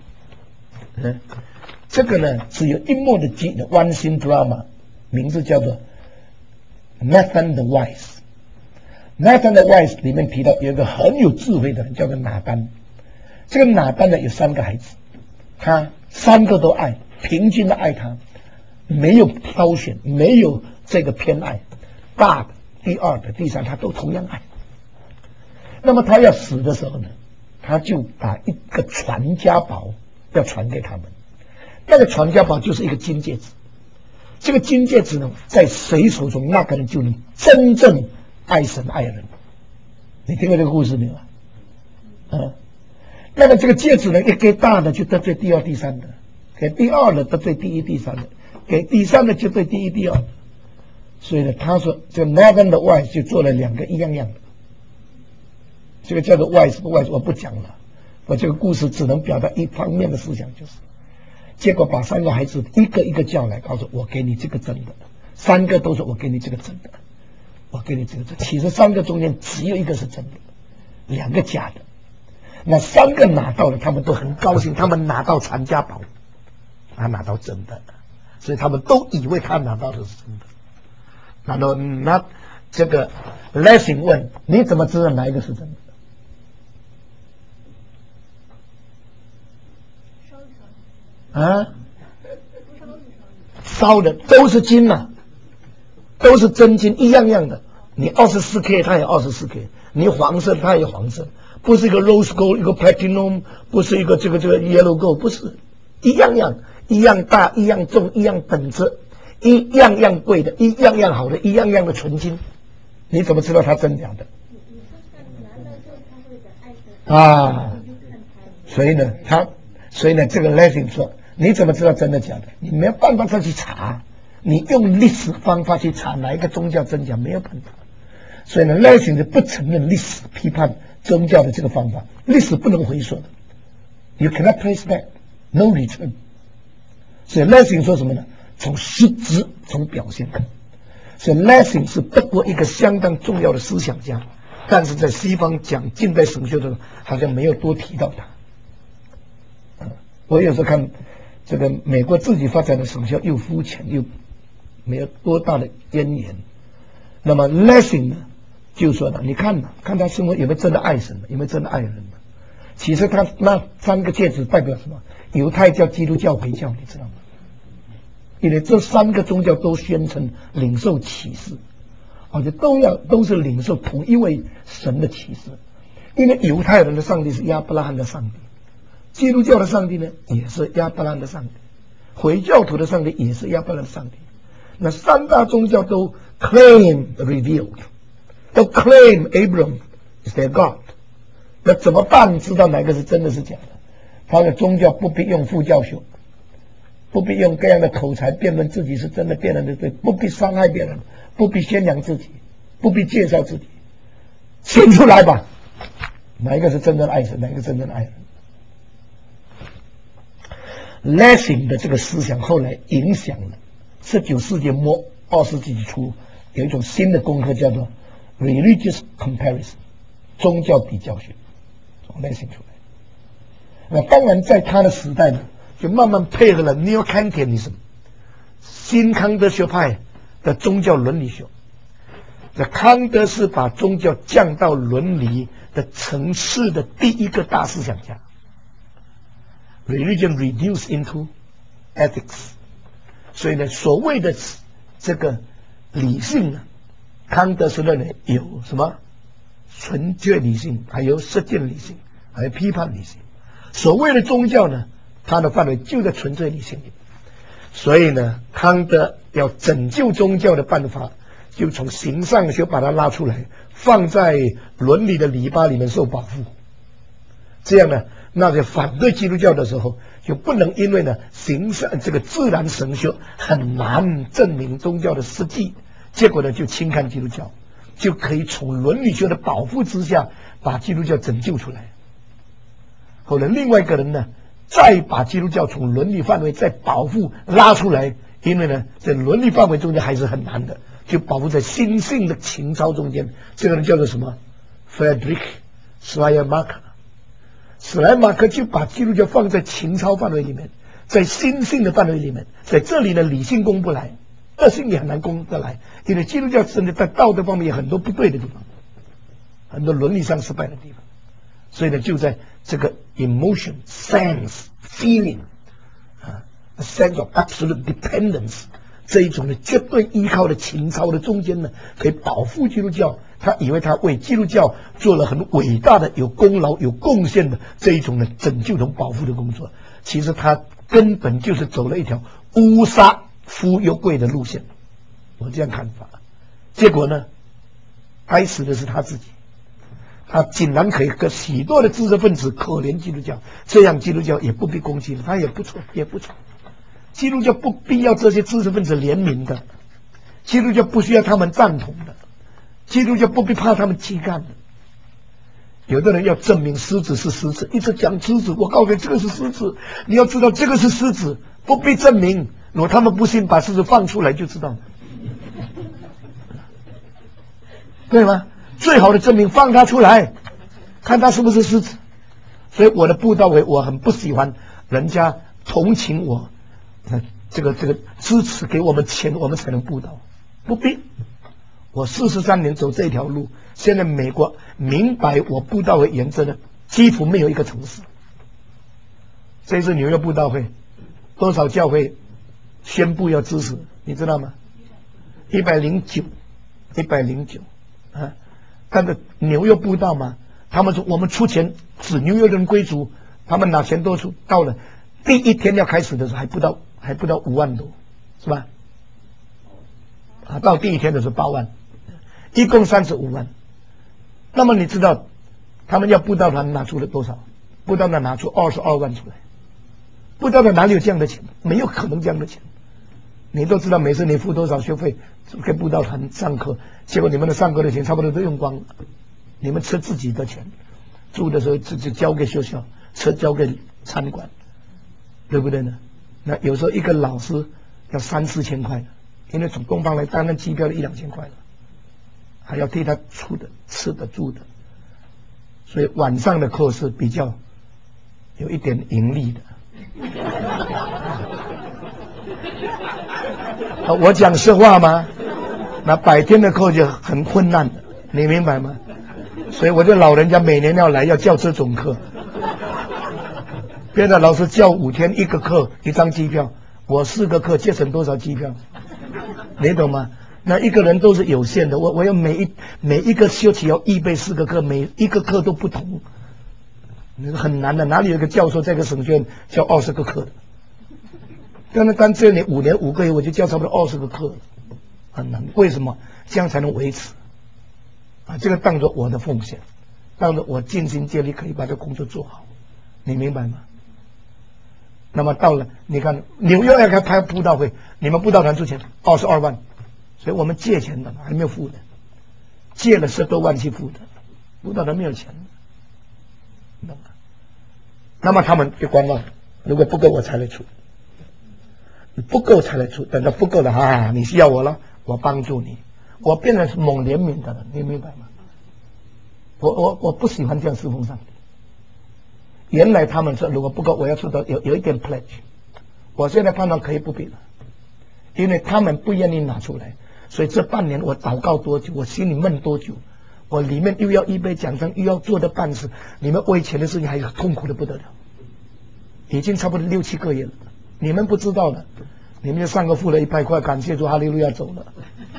这个呢只有一幕的剧的 one scene drama， 名字叫做 Nathan the Wise。 Nathan the Wise 里面提到有一个很有智慧的人叫做拿单，这个拿单呢有3个孩子，他3个都爱，平均的爱他，没有挑选，没有这个偏爱，大的、第2的、第3他都同样爱。那么他要死的时候呢，他就把一个传家宝要传给他们，那个传家宝就是一个金戒指。这个金戒指呢，在谁手中，那个人就能真正爱神爱人。你听过这个故事没有啊？那么这个戒指呢，一给大的就得罪第2、第3的，给第2的得罪第1、第3的，给第3的就对第1、第2的。所以呢，他说这个 Nathan the Wise 就做了2个一样样的。这个叫做 wise 不 wise 我不讲了，我这个故事只能表达一方面的思想，就是结果把3个孩子一个一个叫来，告诉我给你这个真的，3个都说我给你这个真的，我给你这个真的。其实3个中间只有1个是真的，2个假的。那3个拿到了，他们都很高兴，他们拿到传家宝，他拿到真的，所以他们都以为他拿到的是真的。然后那这个 Lessing 问你怎么知道哪一个是真的？啊，烧的都是金啊，都是真金，一样样的。你24K 它也24K， 你黄色它也黄色，不是一个 rose gold 一个 platinum， 不是一个这个 yellow gold， 不是，一样样，一样大，一样重，一样等值，一样样贵的，一样样好的，一样样的纯金。你怎么知道它真假的？啊，所以呢，这个 Lessing 说。你怎么知道真的假的？你没有办法再去查，你用历史方法去查哪一个宗教真假没有办法。所以呢 Lessing 是不承认历史批判宗教的这个方法，历史不能回溯的 ，You cannot trace back, no return。所以 Lessing 说什么呢？从实质，从表现看。所以 Lessing 是德国一个相当重要的思想家，但是在西方讲近代神学的时候，好像没有多提到他。我有时候看这个美国自己发展的神学又肤浅又没有多大的渊源。那么 Lessing 呢就说呢，你看他生活有没有真的爱神，有没有真的爱人呢？其实他那3个戒指代表什么？犹太教、基督教、回教，你知道吗？因为这3个宗教都宣称领受启示，而且都是领受同一位神的启示。因为犹太人的上帝是亚伯拉罕的上帝，基督教的上帝呢也是亚伯拉罕的上帝，回教徒的上帝也是亚伯拉罕的上帝。那3大宗教都 claim revealed， 都 claim Abraham is their God。 那怎么办知道哪个是真的是假的？他的宗教不必用副教学，不必用各样的口才辩论自己是真的，别人的对，不必伤害别人，不必宣扬自己，不必介绍自己，选出来吧，哪一个是真正的爱神，哪一个真正的爱人。 Lessing 的这个思想后来影响了19世纪末20世纪初有一种新的功课叫做 religious comparison 宗教比较学，从 Lessing 出来。那当然在他的时代呢，就慢慢配合了 Neo-Kantianism 新康德学派的宗教伦理学。这康德是把宗教降到伦理的层次的第一个大思想家。Religion reduced into ethics， 所以呢，所谓的这个理性呢，康德是认为有什么纯粹理性，还有实践理性，还有批判理性。所谓的宗教呢，它的范围就在纯粹理性里。所以呢，康德要拯救宗教的办法，就从形上学把它拉出来，放在伦理的篱笆里面受保护。这样呢，那些反对基督教的时候，就不能因为呢形上这个自然神学很难证明宗教的实际，结果呢就轻看基督教，就可以从伦理学的保护之下把基督教拯救出来。后来另外一个人呢，再把基督教从伦理范围再保护拉出来，因为呢在伦理范围中间还是很难的，就保护在心性的情操中间。这个人叫做什么 Friedrich Schleiermacher。史莱马克就把基督教放在情操范围里面，在心性的范围里面，在这里呢理性攻不来，恶性也很难攻得来，因为基督教真的在道德方面有很多不对的地方，很多伦理上失败的地方，所以呢就在这个 emotion sense feeling a sense of absolute dependence 这一种的绝对依靠的情操的中间呢，可以保护基督教。他以为他为基督教做了很伟大的、有功劳、有贡献的这一种的拯救同保护的工作，其实他根本就是走了一条乌纱夫又贵的路线。我这样看法。结果呢，该死的是他自己，他竟然可以跟许多的知识分子可怜基督教，这样基督教也不必攻击了，他也不错，也不错。基督教不必要这些知识分子怜悯的，基督教不需要他们赞同的。基督教不必怕他们欺干的。有的人要证明狮子是狮子，一直讲狮子，我告诉你这个是狮子，你要知道这个是狮子，不必证明。如果他们不信，把狮子放出来就知道了，对吗？最好的证明放他出来，看他是不是狮子。所以我的布道会我很不喜欢人家同情我，这个支持给我们钱，我们才能布道，不必。我43年走这条路，现在美国明白我布道会原则的几乎没有一个城市。这次纽约布道会，多少教会宣布要支持，你知道吗？109啊！但是纽约布道嘛，他们说我们出钱，指纽约人归主，他们拿钱多出，到了第一天要开始的时候还不到5万多，是吧？啊，到第一天的时候8万。一共35万，那么你知道他们要布道团拿出了多少？布道团拿出22万出来，布道团哪里有这样的钱？没有可能这样的钱。你都知道每次你付多少学费给布道团上课，结果你们的上课的钱差不多都用光了，你们吃自己的钱，住的时候自己交给学校，吃交给餐馆，对不对呢？那有时候一个老师要3、4千块的，因为从东方来单单机票的1、2千块了。还要替他出的、吃的、住的，所以晚上的课是比较有一点盈利的。我讲实话吗？那白天的课就很困难的，你明白吗？所以我就老人家每年要来要教这种课，别的老师教5天1个课1张机票，我4个课节省多少机票？你懂吗？那一个人都是有限的，我要每一个休期要预备4个课，每一个课都不同，很难的。哪里有一个教授在个省学院教20个课的？但这你5年5个月我就教差不多20个课了，很难。为什么？这样才能维持啊？这个当作我的奉献，当作我尽心竭力可以把这工作做好，你明白吗？那么到了你看纽约要开布道会，你们布道团出钱22万。所以我们借钱的还没有付的，借了10多万去付的，布道团没有钱，懂吗？那么他们就观望， 如果不够我才来出，不够才来出，等到不够了啊，你需要我了，我帮助你，我变成猛怜悯的人，你明白吗？我不喜欢这样侍奉上帝。原来他们说如果不够我要出到有一点 pledge， 我现在判断可以不必了，因为他们不愿意拿出来，所以这半年我祷告多久，我心里闷多久，我里面又要预备奖章，又要做的办事，你们为钱的事情还痛苦的不得了，已经差不多6、7个月了，你们不知道的，你们就上个付了100块，感谢主，哈利路亚走了。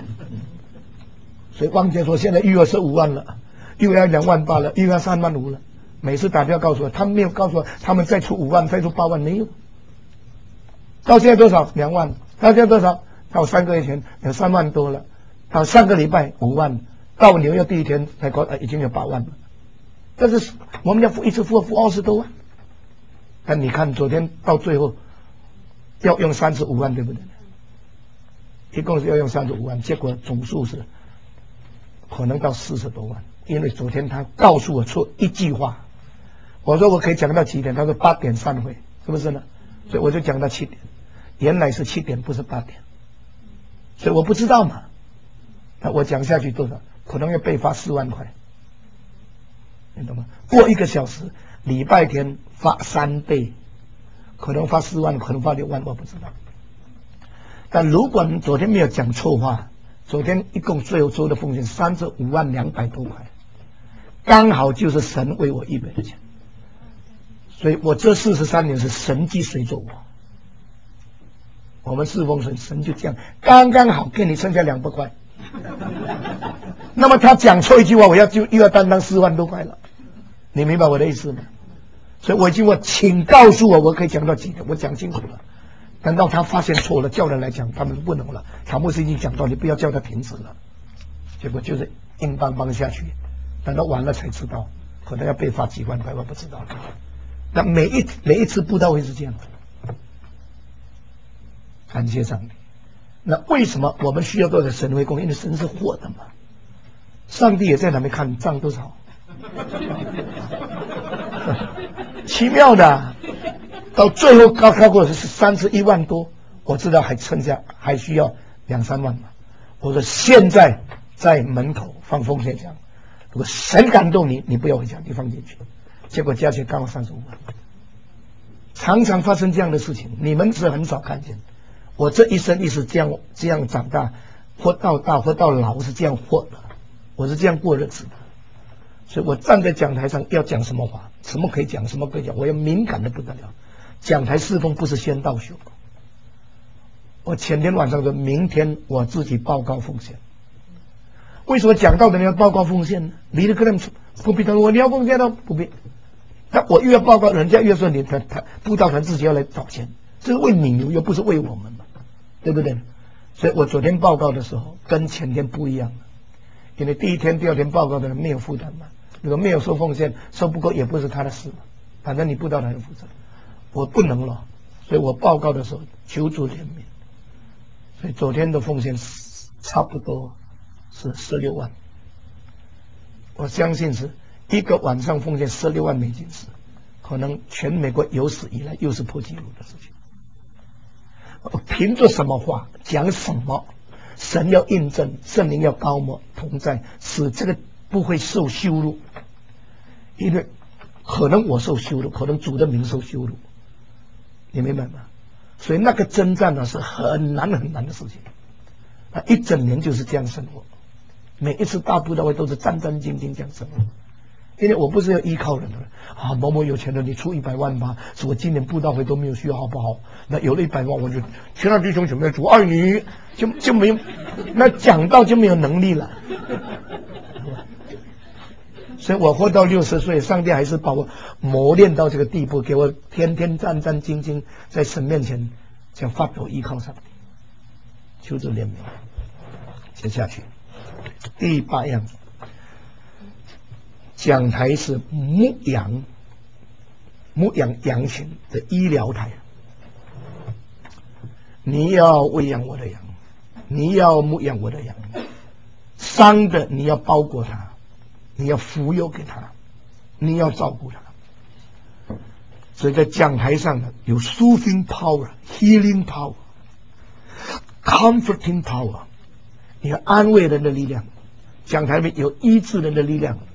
所以汪杰说现在预约是5万了，又要2万8了，又要3万5了。每次打电话告诉我，他们没有告诉我他们再出5万，再出8万，没有。到现在多少？2万。到现在多少？到3个月前有3万多了，到上个礼拜5万，到纽约第一天才已经有8万了。但是我们要一次付20多万。但你看昨天到最后要用35万，对不对？一共是要用35万，结果总数是可能到40多万。因为昨天他告诉我出一句话，我说我可以讲到几点，他说8点散会，是不是呢？所以我就讲到7点，原来是7点，不是8点，所以我不知道嘛。那我讲下去多少？可能要被罚4万块，你懂吗？过1个小时，礼拜天罚3倍，可能罚4万，可能罚6万，我不知道。但如果你昨天没有讲错话，昨天一共最后收的奉献35万200多块，刚好就是神为我预备的钱。所以我这43年是神机随着我们侍奉神，神就这样刚刚好给你剩下200块。那么他讲错一句话，我又要担当4万多块了，你明白我的意思吗？所以我已经请告诉我可以讲到几点，我讲清楚了。等到他发现错了，叫人来讲，他们不能了。塔牧师已经讲到，你不要叫他停止了。结果就是硬邦邦下去，等到完了才知道，可能要被罚几万块，我不知道。那每一次布道会是这样的，感谢上帝。那为什么我们需要多少神为公？因为神是活的嘛，上帝也在那边看账多少，奇妙的。到最后高过是31万多，我知道还剩下还需要2、3万嘛。我说现在在门口放奉献箱，如果神感动你，你不要回家，你放进去。结果加起来刚好35万，常常发生这样的事情，你们是很少看见。我这一生一世这样长大，活到大活到老是这样活的，我是这样过日子的。所以我站在讲台上要讲什么话，什么可以讲，什么可以讲，我要敏感的不得了。讲台侍奉不是先到修，我前天晚上说明天我自己报告奉献。为什么讲道的人要报告奉献呢？你的可能不必说你要奉献了，不必。那我越报告，人家越说你他布道团自己要来找钱，这是为你又不是为我们嘛，对不对？所以我昨天报告的时候跟前天不一样，因为第一天、第2天报告的人没有负担嘛，如果没有收奉献，收不够也不是他的事嘛，反正你布道团负责。我不能了，所以我报告的时候求主怜悯。所以昨天的奉献差不多是16万，我相信是一个晚上奉献16万美金是可能全美国有史以来又是破纪录的事情。凭着什么话讲什么，神要印证，圣灵要高摩同在，使这个不会受羞辱。因为可能我受羞辱，可能主的名受羞辱，你明白吗？所以那个征战呢是很难很难的事情，一整年就是这样生活，每一次大布道会都是战战兢兢这样生活。因为我不是要依靠人的啊，某某有钱的你出100万吧，是我今年布道会都没有需要，好不好？那有了100万，我就其他弟兄姊妹主爱你，就没有，那讲道就没有能力了。所以我活到60岁，上帝还是把我磨练到这个地步，给我天天战战兢兢在神面前想发表依靠上帝，求主怜悯。接下去第8样，讲台是牧养羊群的医疗台。你要喂养我的羊，你要牧养我的羊，伤的你要包裹他，你要扶佑给他，你要照顾他。 所以在讲台上呢，有 soothing power、healing power、comforting power， 有安慰人的力量。讲台里面有医治人的力量。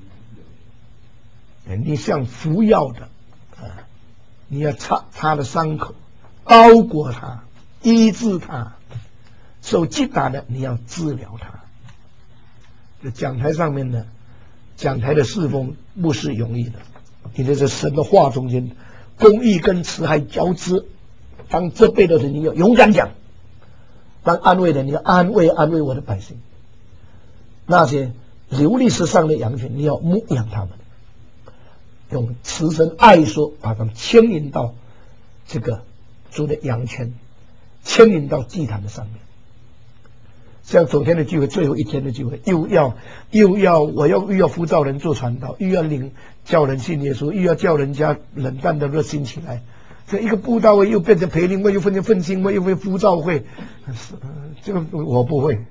你像服药的，你要擦他的伤口，包裹他，医治他；受击打的，你要治疗他。讲台上面呢，讲台的侍奉不是容易的，因为在神的话中间，公义跟慈爱交织。当责备的人，你要勇敢讲；当安慰的，你要安慰我的百姓。那些流离失丧的羊群，你要牧养他们，用慈神爱说把他们牵引到这个主的羊圈，牵引到祭坛的上面。像昨天的聚会，最后一天的聚会，又要呼召人做传道，又要叫人信耶稣，又要叫人家冷淡的热心起来。这一个布道会又变成培灵会，又变成奋兴会，又变呼召会，这个我不会。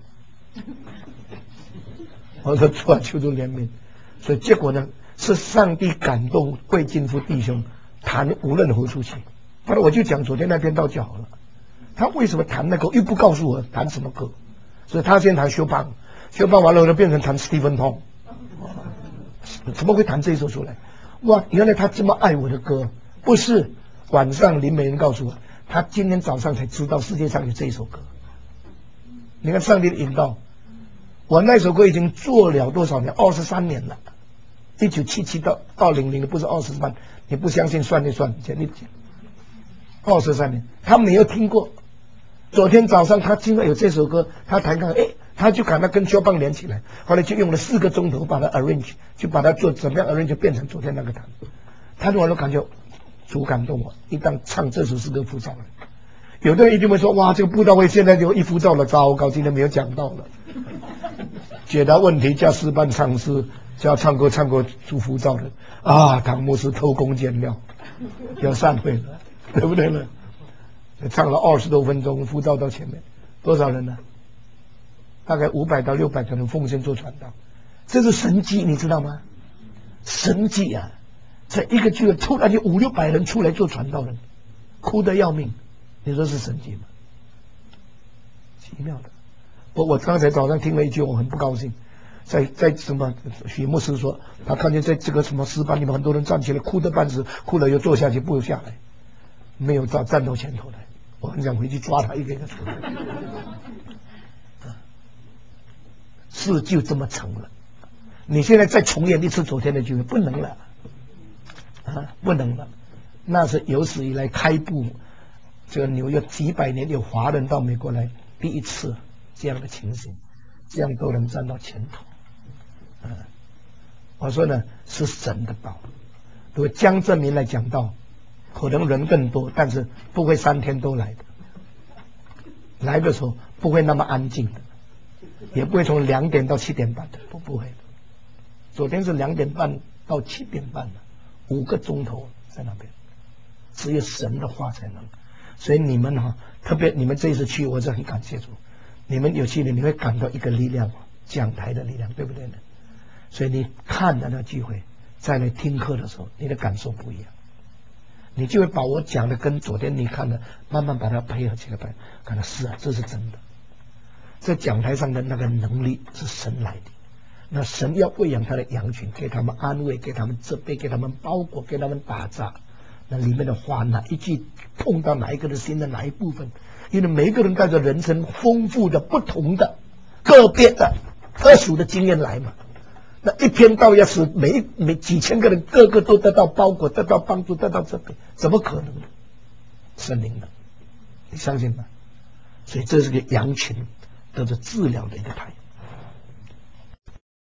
我说主啊，求主怜悯。所以结果呢，是上帝感动贵金夫弟兄谈无论何处去。后来我就讲昨天那篇道就好了。他为什么弹那个又不告诉我弹什么歌？所以他先弹修邦完了就变成弹史蒂芬通。怎么会弹这一首出来？哇，原来他这么爱我的歌。不是晚上林美人告诉我，他今天早上才知道世界上有这一首歌。你看上帝的引导。我那首歌已经做了多少年？23年了，1977到2000的，不是23。你不相信算一算，23年，他没有听过。昨天早上他听到有这首歌，他弹看，他就把它跟肖邦连起来，后来就用了4个钟头把它 arrange， 就把它做怎么样 arrange 就变成昨天那个弹。他我都感觉主感动我，一旦唱这首诗歌浮躁了。有的人一定会说，哇，这个布道会现在就一浮躁了，糟糕，今天没有讲到了。解答问题加诗班唱诗加唱歌主浮躁的啊，唐牧师偷工减料，要散会了，对不对呢？唱了20多分钟，浮躁到前面，多少人呢？大概500到600个人奉献做传道，这是神迹，你知道吗？神迹啊！在一个聚会突然就500、600人出来做传道人，哭得要命，你说是神迹吗？奇妙的。我刚才早上听了一句，我很不高兴。在什么许牧师说，他看见在这个什么诗班里面很多人站起来哭得半死，哭了又坐下去，不下来，没有站到前头来。我很想回去抓他一个一个出来。事就这么成了。你现在再重演一次昨天的聚会，不能了，不能了。那是有史以来开埠这个纽约几百年有华人到美国来第一次。这样的情形，这样都能站到前头。我说呢，是神的道。如果江泽民来讲道，可能人更多，但是不会3天都来的。来的时候不会那么安静的，也不会从2点到7点半的，不会的。昨天是2点半到7点半的，5个钟头在那边，只有神的话才能。所以你们特别你们这一次去，我是很感谢主。你们有去的，你会感到一个力量，讲台的力量，对不对呢？所以你看了那个聚会，再来听课的时候，你的感受不一样，你就会把我讲的跟昨天你看的慢慢把它配合起来，看到是啊，这是真的。在讲台上的那个能力是神来的，那神要喂养他的羊群，给他们安慰，给他们责备，给他们包裹，给他们打杂。那里面的话，哪一句碰到哪一个的心的哪一部分？因为每一个人带着人生丰富的、不同的、个别的、特殊的经验来嘛。那一篇道要是每几千个人个个都得到包裹、得到帮助、得到责备，怎么可能呢？神灵的，你相信吗？所以这是个羊群得到治疗的一个态度。